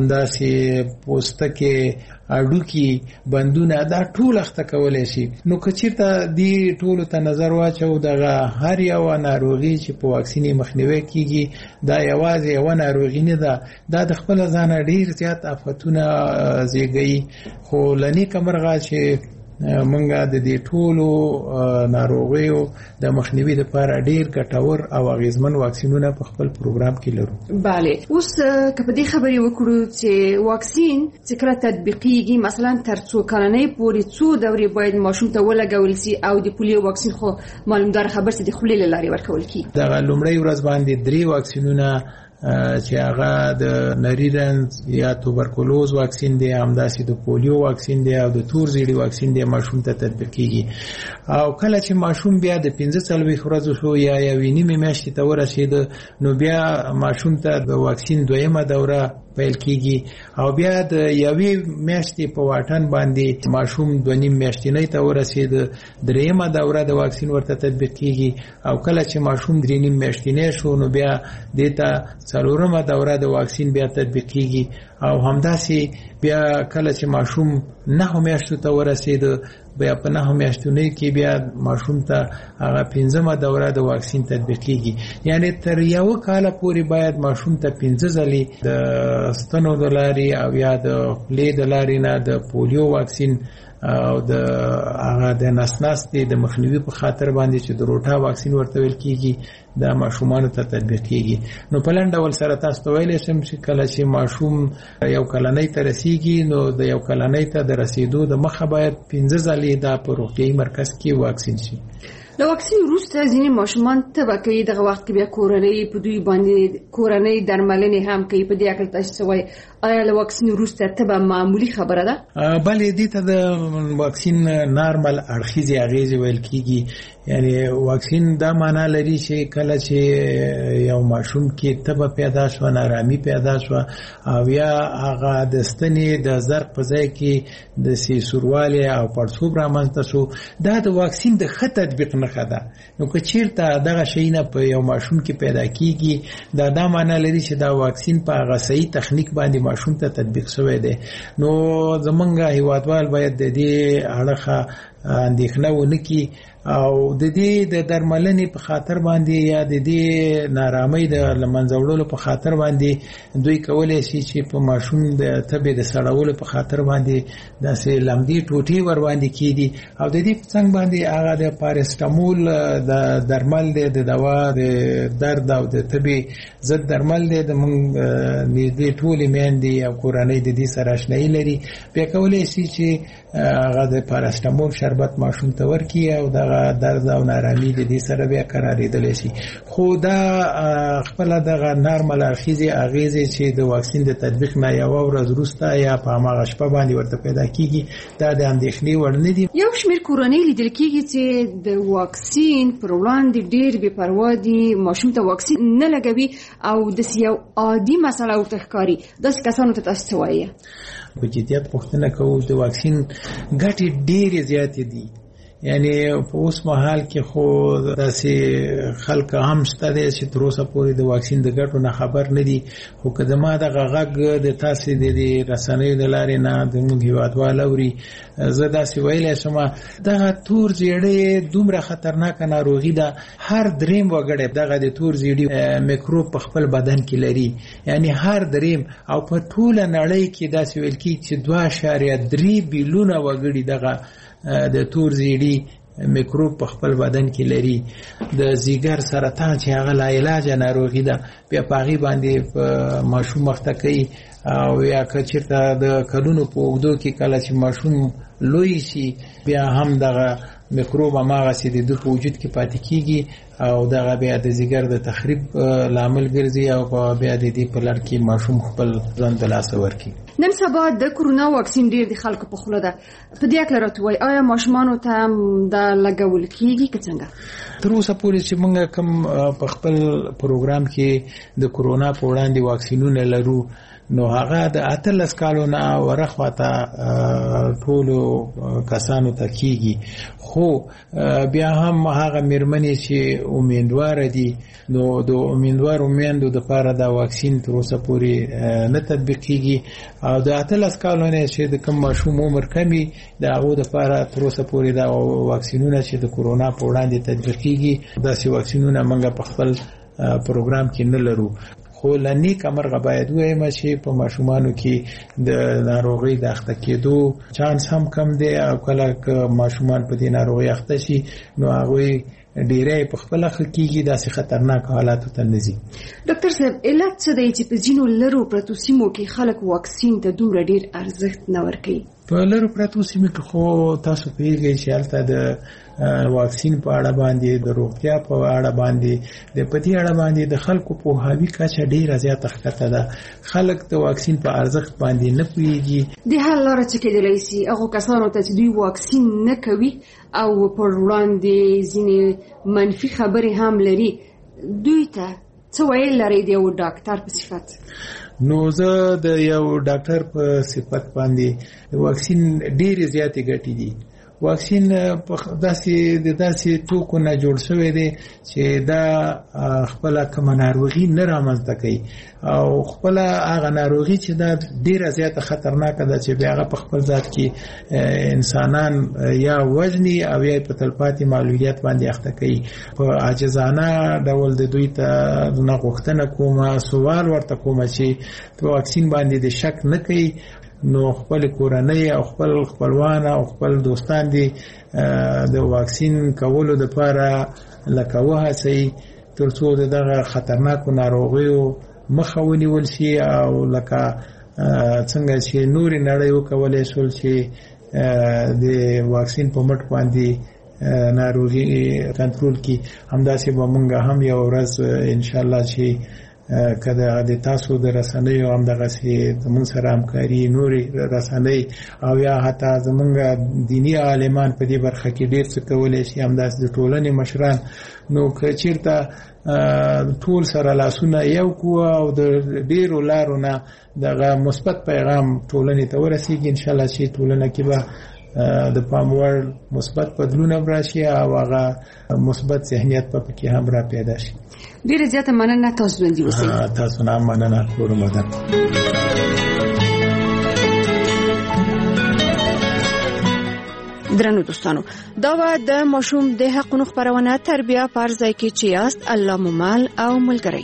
همداسې پوستکي، اډوکي، بندونه، دا ټول اخته کولی شي. نو که چېرته دې ټولو ته نظر واچو دغه هر یوه ناروغي چې په واکسین مخنیوي کیږي دا یوازې یوه ناروغي نه ده، دا د خپل ځانه ډیر زیات آفتونه زیږوي. خو له نیکه مرغه چې منګه د دې ټولو ناروغیو د مخنیوي لپاره ډیر ګټور او اغیزمن واکسینونه په خپل پروګرام کې لرو. bale اوس که په دې خبرې وکړو چې واکسین چې کله تطبیقیږي مثلا تر څو کلنۍ پورې څو دورې باید ماشوم ته ولګول شي او د پولیو واکسین خو معلومدار خبر چې د خولې له لارې ورکول کیږي. دغه لومړی ورځ باندې درې واکسینونه چې هغه د نری رنځ یا توبرکلوز واکسین دی، همداسې د پولیو واکسین دی او د تور زیړي واکسین دی ماشوم ته تطبیق کیږي. او کله چې ماشوم بیا د پنځه څلوېښت ورځو شو یا یوې نیمې میاشتې ته ورسېد نو بیا ماشوم ته د واکسین دویمه دوره پیل کیږي او بیا د یوې میاشتې په واټن باندې ماشوم دوه نیم میاشتنۍ ته ورسېد درېیمه دوره د واکسین ورته تطبیق کیږي او کله چې ماشوم درې نیم میاشتنۍ شو نو بیا دې ته څلورمه دوره د واکسین بیا تطبیق کیږي او همداسې بیا کله چې ماشوم نهو میاشتو ته ورسېد بیا په نهو میاشتنۍ کې بیا ماشوم ته هغه پنځمه دوره د واکسین تطبیق کیږي. یعنی تر یو کال پورې باید ماشوم ته پنځه ځلې د ستنو د لارې او یا د خولې د لارې نه د پولیو واکسین او د هغه د نسناستې د مخنیوي په خاطر باندې چې د روټا واکسین ورته ویل کیږي د ماشومانو ته تطبیق کیږي. نو په لنډ ډول سره تاسو ته ویلی شم چې کله چې ماشوم یو کلنۍ ته رسیږي نو د یو کلنۍ ته د رسیدو د مخه باید پنځه ځلې دا په روغتیایي مرکز کې واکسین شي. له واکسین وروسته ځینې ماشومان تبه کوي، دغه وخت کې بیا کورنۍ په دوی باندې کورنۍ درملنې هم کوي. په دې اړه تاسو څه وایي؟ آیا له واکسین وروسته تبه معمولی خبره ده؟ بلې دې ته د واکسین نارمل اړخیزې اغېزې ویل کیږي. یعنی واکسین دا معنا لري چې کله چې یو ماشوم کې تبه پیدا شو، نارامي پیدا شو او یا هغه د ستنې د زرق په ځای کې د سیسوروالی او پړسوب رامنځته شو، دا د واکسین د ښه تطبیق نښه ده. نو که چیرته دغه شیونه په یو ماشوم کې پیدا کیږي دا دا معنا لري چې دا واکسین په هغه صحیح تخنیک باندې ماشوم ته تطبیق شوی دی. نو زمونږ هیوادوال باید د دې اړخه اندېښنه ونه کړي او د دې د درملنې په خاطر باندې یا د دې نارامۍ د له منځه وړلو په خاطر باندې دوی کولی شي چې په ماشوم د تبې د سړولو په خاطر باندې داسې لمدې ټوټې ور باندې کېدي او د دې په څنګ باندې هغه د پارسټامول د درمل دی، د دوا د درد او د تبې ضد درمل دی. د موږ نږدې ټولې میندې او کورنۍ د دې سره اشنایي لري، بیا کولی شي چې هغه د پارسټامول شربت ماشوم ته ورکړي او دغه درد او نارامي د دې سره بیا قرارېدلی شي. خو دا خپله دغه نارمل اړخیزې اغېزې چې د واکسین د تطبیق نه یوه ورځ وروسته یا په هماغه شپه باندې ورته پیدا کیږي دا د اندېښنې وړ نه دي. یو شمېر کورنۍ لیدل کیږي چې د واکسین پر وړاندې ډېر بې پروا دي، ماشوم ته واکسین نه لګوي او داسې یو عادي مسله ورته ښکاري. داسې کسانو ته تاسو څه وایي؟ په جدیت پوښتنه کوو، د واکسین ګټې ډېرې زیاتې دي. یعنی په اوس مهال کې خو داسې خلک هم شته دي چې تر اوسه پورې د واکسین د ګټو نه خبر نه دي، خو که زما دغه غږ د تاسې د رسنیو د لارې نه زموږ هېوادوال اوري، زه داسې ویلی شم دغه تور زیړی دومره خطرناکه ناروغي ده. هر دریم وګړی دغه د تور زیړي میکروب په خپل بدن کې لري، یعنی هر دریم، او په ټوله نړۍ کې داسې ویل کېږي چې دوه اعشاریه درې بیلیونه وګړي دغه د تور زیړي میکروب په خپل بدن کې لري. د ځیګر سرطان چې هغه لا علاجه ناروغي ده، بیا په هغې باندې ماشوم مخته کوي، او یا که چېرته د کلونو په اوږدو کې کله چې ماشوم لوی شي بیا هم دغه میکروب هماغسې د ده په وجود کې پاتې کېږي، او دغه بیا د ځیګر د تخریب لامل ګرځي، او بیا د دې په لړ کې ماشوم خپل ځان د لاسه ورکړي. نن سبا د کرونا واکسین ډیر د خلکو په خوله ده، په دې اړه راته وایي آیا ماشومانو ته دا لګول کېږي که څنګه؟ تر اوسه پورې چې موږ کوم په خپل پروګرام کې د کرونا په وړاندې واکسینونه لرو، نو هغه د اتلس کالو نه ورخواته ټولو کسانو ته کېږي، خو بیا هم هغه میرمنې چې امیندواره دي، نو د امیندوارو میندو دپاره دا واکسین تر اوسه پورې نه تطبیق کېږي، او د اتلس کالو نه چې د کوم ماشوم عمر کمي د هغو دپاره تر اوسه پورې دا واکسینونه چې د کرونا په وړاندې تطبیق کېږي، داسې واکسینونه موږ په خپل پروګرام کې نه لرو. خو لنیک امرغه باید ووایم چې په ماشومانو کې د ناروغۍ د اخته کېدو چانس هم کم دی، او کله که ماشومان په دې ناروغۍ اخته شي نو هغوی ډیری په خپله ښه کېږي، داسې خطرناک حالاتو ته نه ځي. ډاکټر صاحب علت څه دی چې په ځینو لرو پرتو سیمو کې خلک واکسین ته دومره ډیر ارزښت نه ورکوي؟ په لرو پرتو سیمو کې خو تاسو پوهېږئ چې هلته د واکسین په اړه باندې، د روغتیا په اړه باندې، د په دې اړه باندې د خلکو پوهاوي کچه ډیره زیاته ښکته ده. خلک د واکسین په ارزښت باندې نه پوهېږي. د حل لاره څه کېدلی شي هغو کسانو ته چې دوی واکسین نه کوي او پر وړاندې ځینې منفي خبرې هم لري، دوی ته څه ویل لرئ د یو ډاکټر په صفت؟ نو زه د یو ډاکټر په صفت باندې د واکسین ډیرې زیاتې ګټې دي. واکسین داسې د داسې توکو نه جوړ شوی دی چې دا خپله کومه ناروغي نه رامنځته کوي، او خپله هغه ناروغي چې دا ډیره زیاته خطرناکه ده چې بیا هغه په خپل ذات کې انسانان یا وژني او یا په تلپاتې معلولیت باندې اخته کوي. په عاجزانه ډول د دوی ته نه غوښتنه کومه، سوال ورته کومه چې په واکسین باندې د شک نه کوي، نو خپل کورنۍ او خپل خپلوان او خپل دوستان دي د واکسین کولو لپاره لکه وهڅوي تر څو دغه خطرناکو ناروغیو مخه ونیول شي، او لکه څنګه چې نورې نړۍ وکولی شول چې د واکسین په مټ باندې ناروغي کنټرول کړي، همداسې به موږ هم یو ورځ انشاءالله چې کله د تاسو د رسنیو هم دغسې زموږ سره همکاري، نورې رسنۍ او یا حتی زموږ دیني عالمان په دې برخه کې ډېر څه کولی شي، همداسې د ټولنې مشران، نو که چېرته ټول سره لاسونه یو کړو او د ډېرو لارو نه دغه مثبت پیغام ټولنې ته ورسېږي، انشاءالله چې ټولنه کې به د پام وړ مثبت بدلون هم راشي، او هغه مثبت ذهنیت په پکې هم را پیدا شي. ډیره زیاته مننه، تاسو ژوندي اوسئ. تاسو نه مننه، کور مدن. درنو دوستانو، دا و د ماشوم د حقونو خبرونه تربیه پر ځای کې چې یاست الله مو مل او ملګری.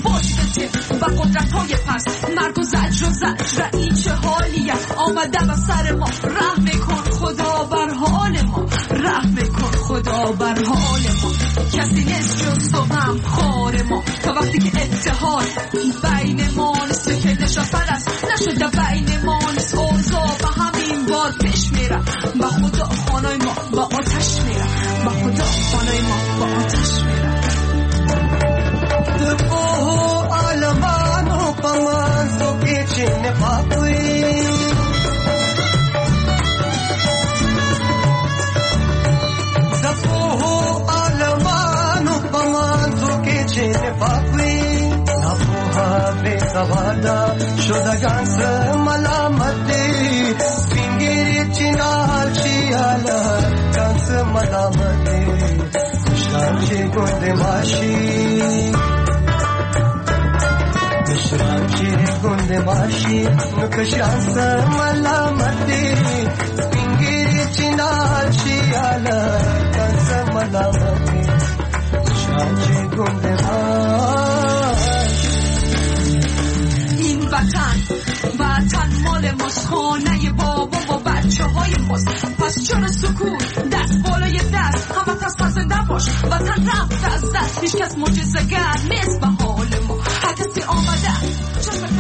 فوشیده و قدرت های پس مرگ و زجر و زجر این چه حالیه آمده و سر ما رحم کن خدا بر حال ما رحم کن خدا بر حال ما کسی نیست جز تو غم خار ما تا وقتی که اتحاد بین ما نیست که نشافر است نشده بین ما نیست اوضاع و همین باد پیش میره با خدا خانای ما با آتش میره با خدا خانای ما با آتش میره دفوه عالمانو پمانزو که چه نفاقوی دفوه عالمانو پمانزو که چه نفاقوی نفوها بے سوالا شدگان سر ملامتی سپینگیری چنال چیالا کانس ملامتی شرانچی گنده ماشی شرانچی گنده ماشی نکشان سر ملامتی سپینگیری چنال چیالا کانس ملامتی شرانچی گنده ماشی این وطن وطن مال ماست خانه بابا و بچه های ماست پس چرا سکوت دست بالای دست همه پس پسنده باش وطن رفت از دست هیچ کس معجزه‌گر نیست به حال ما هر کسی آمده چشم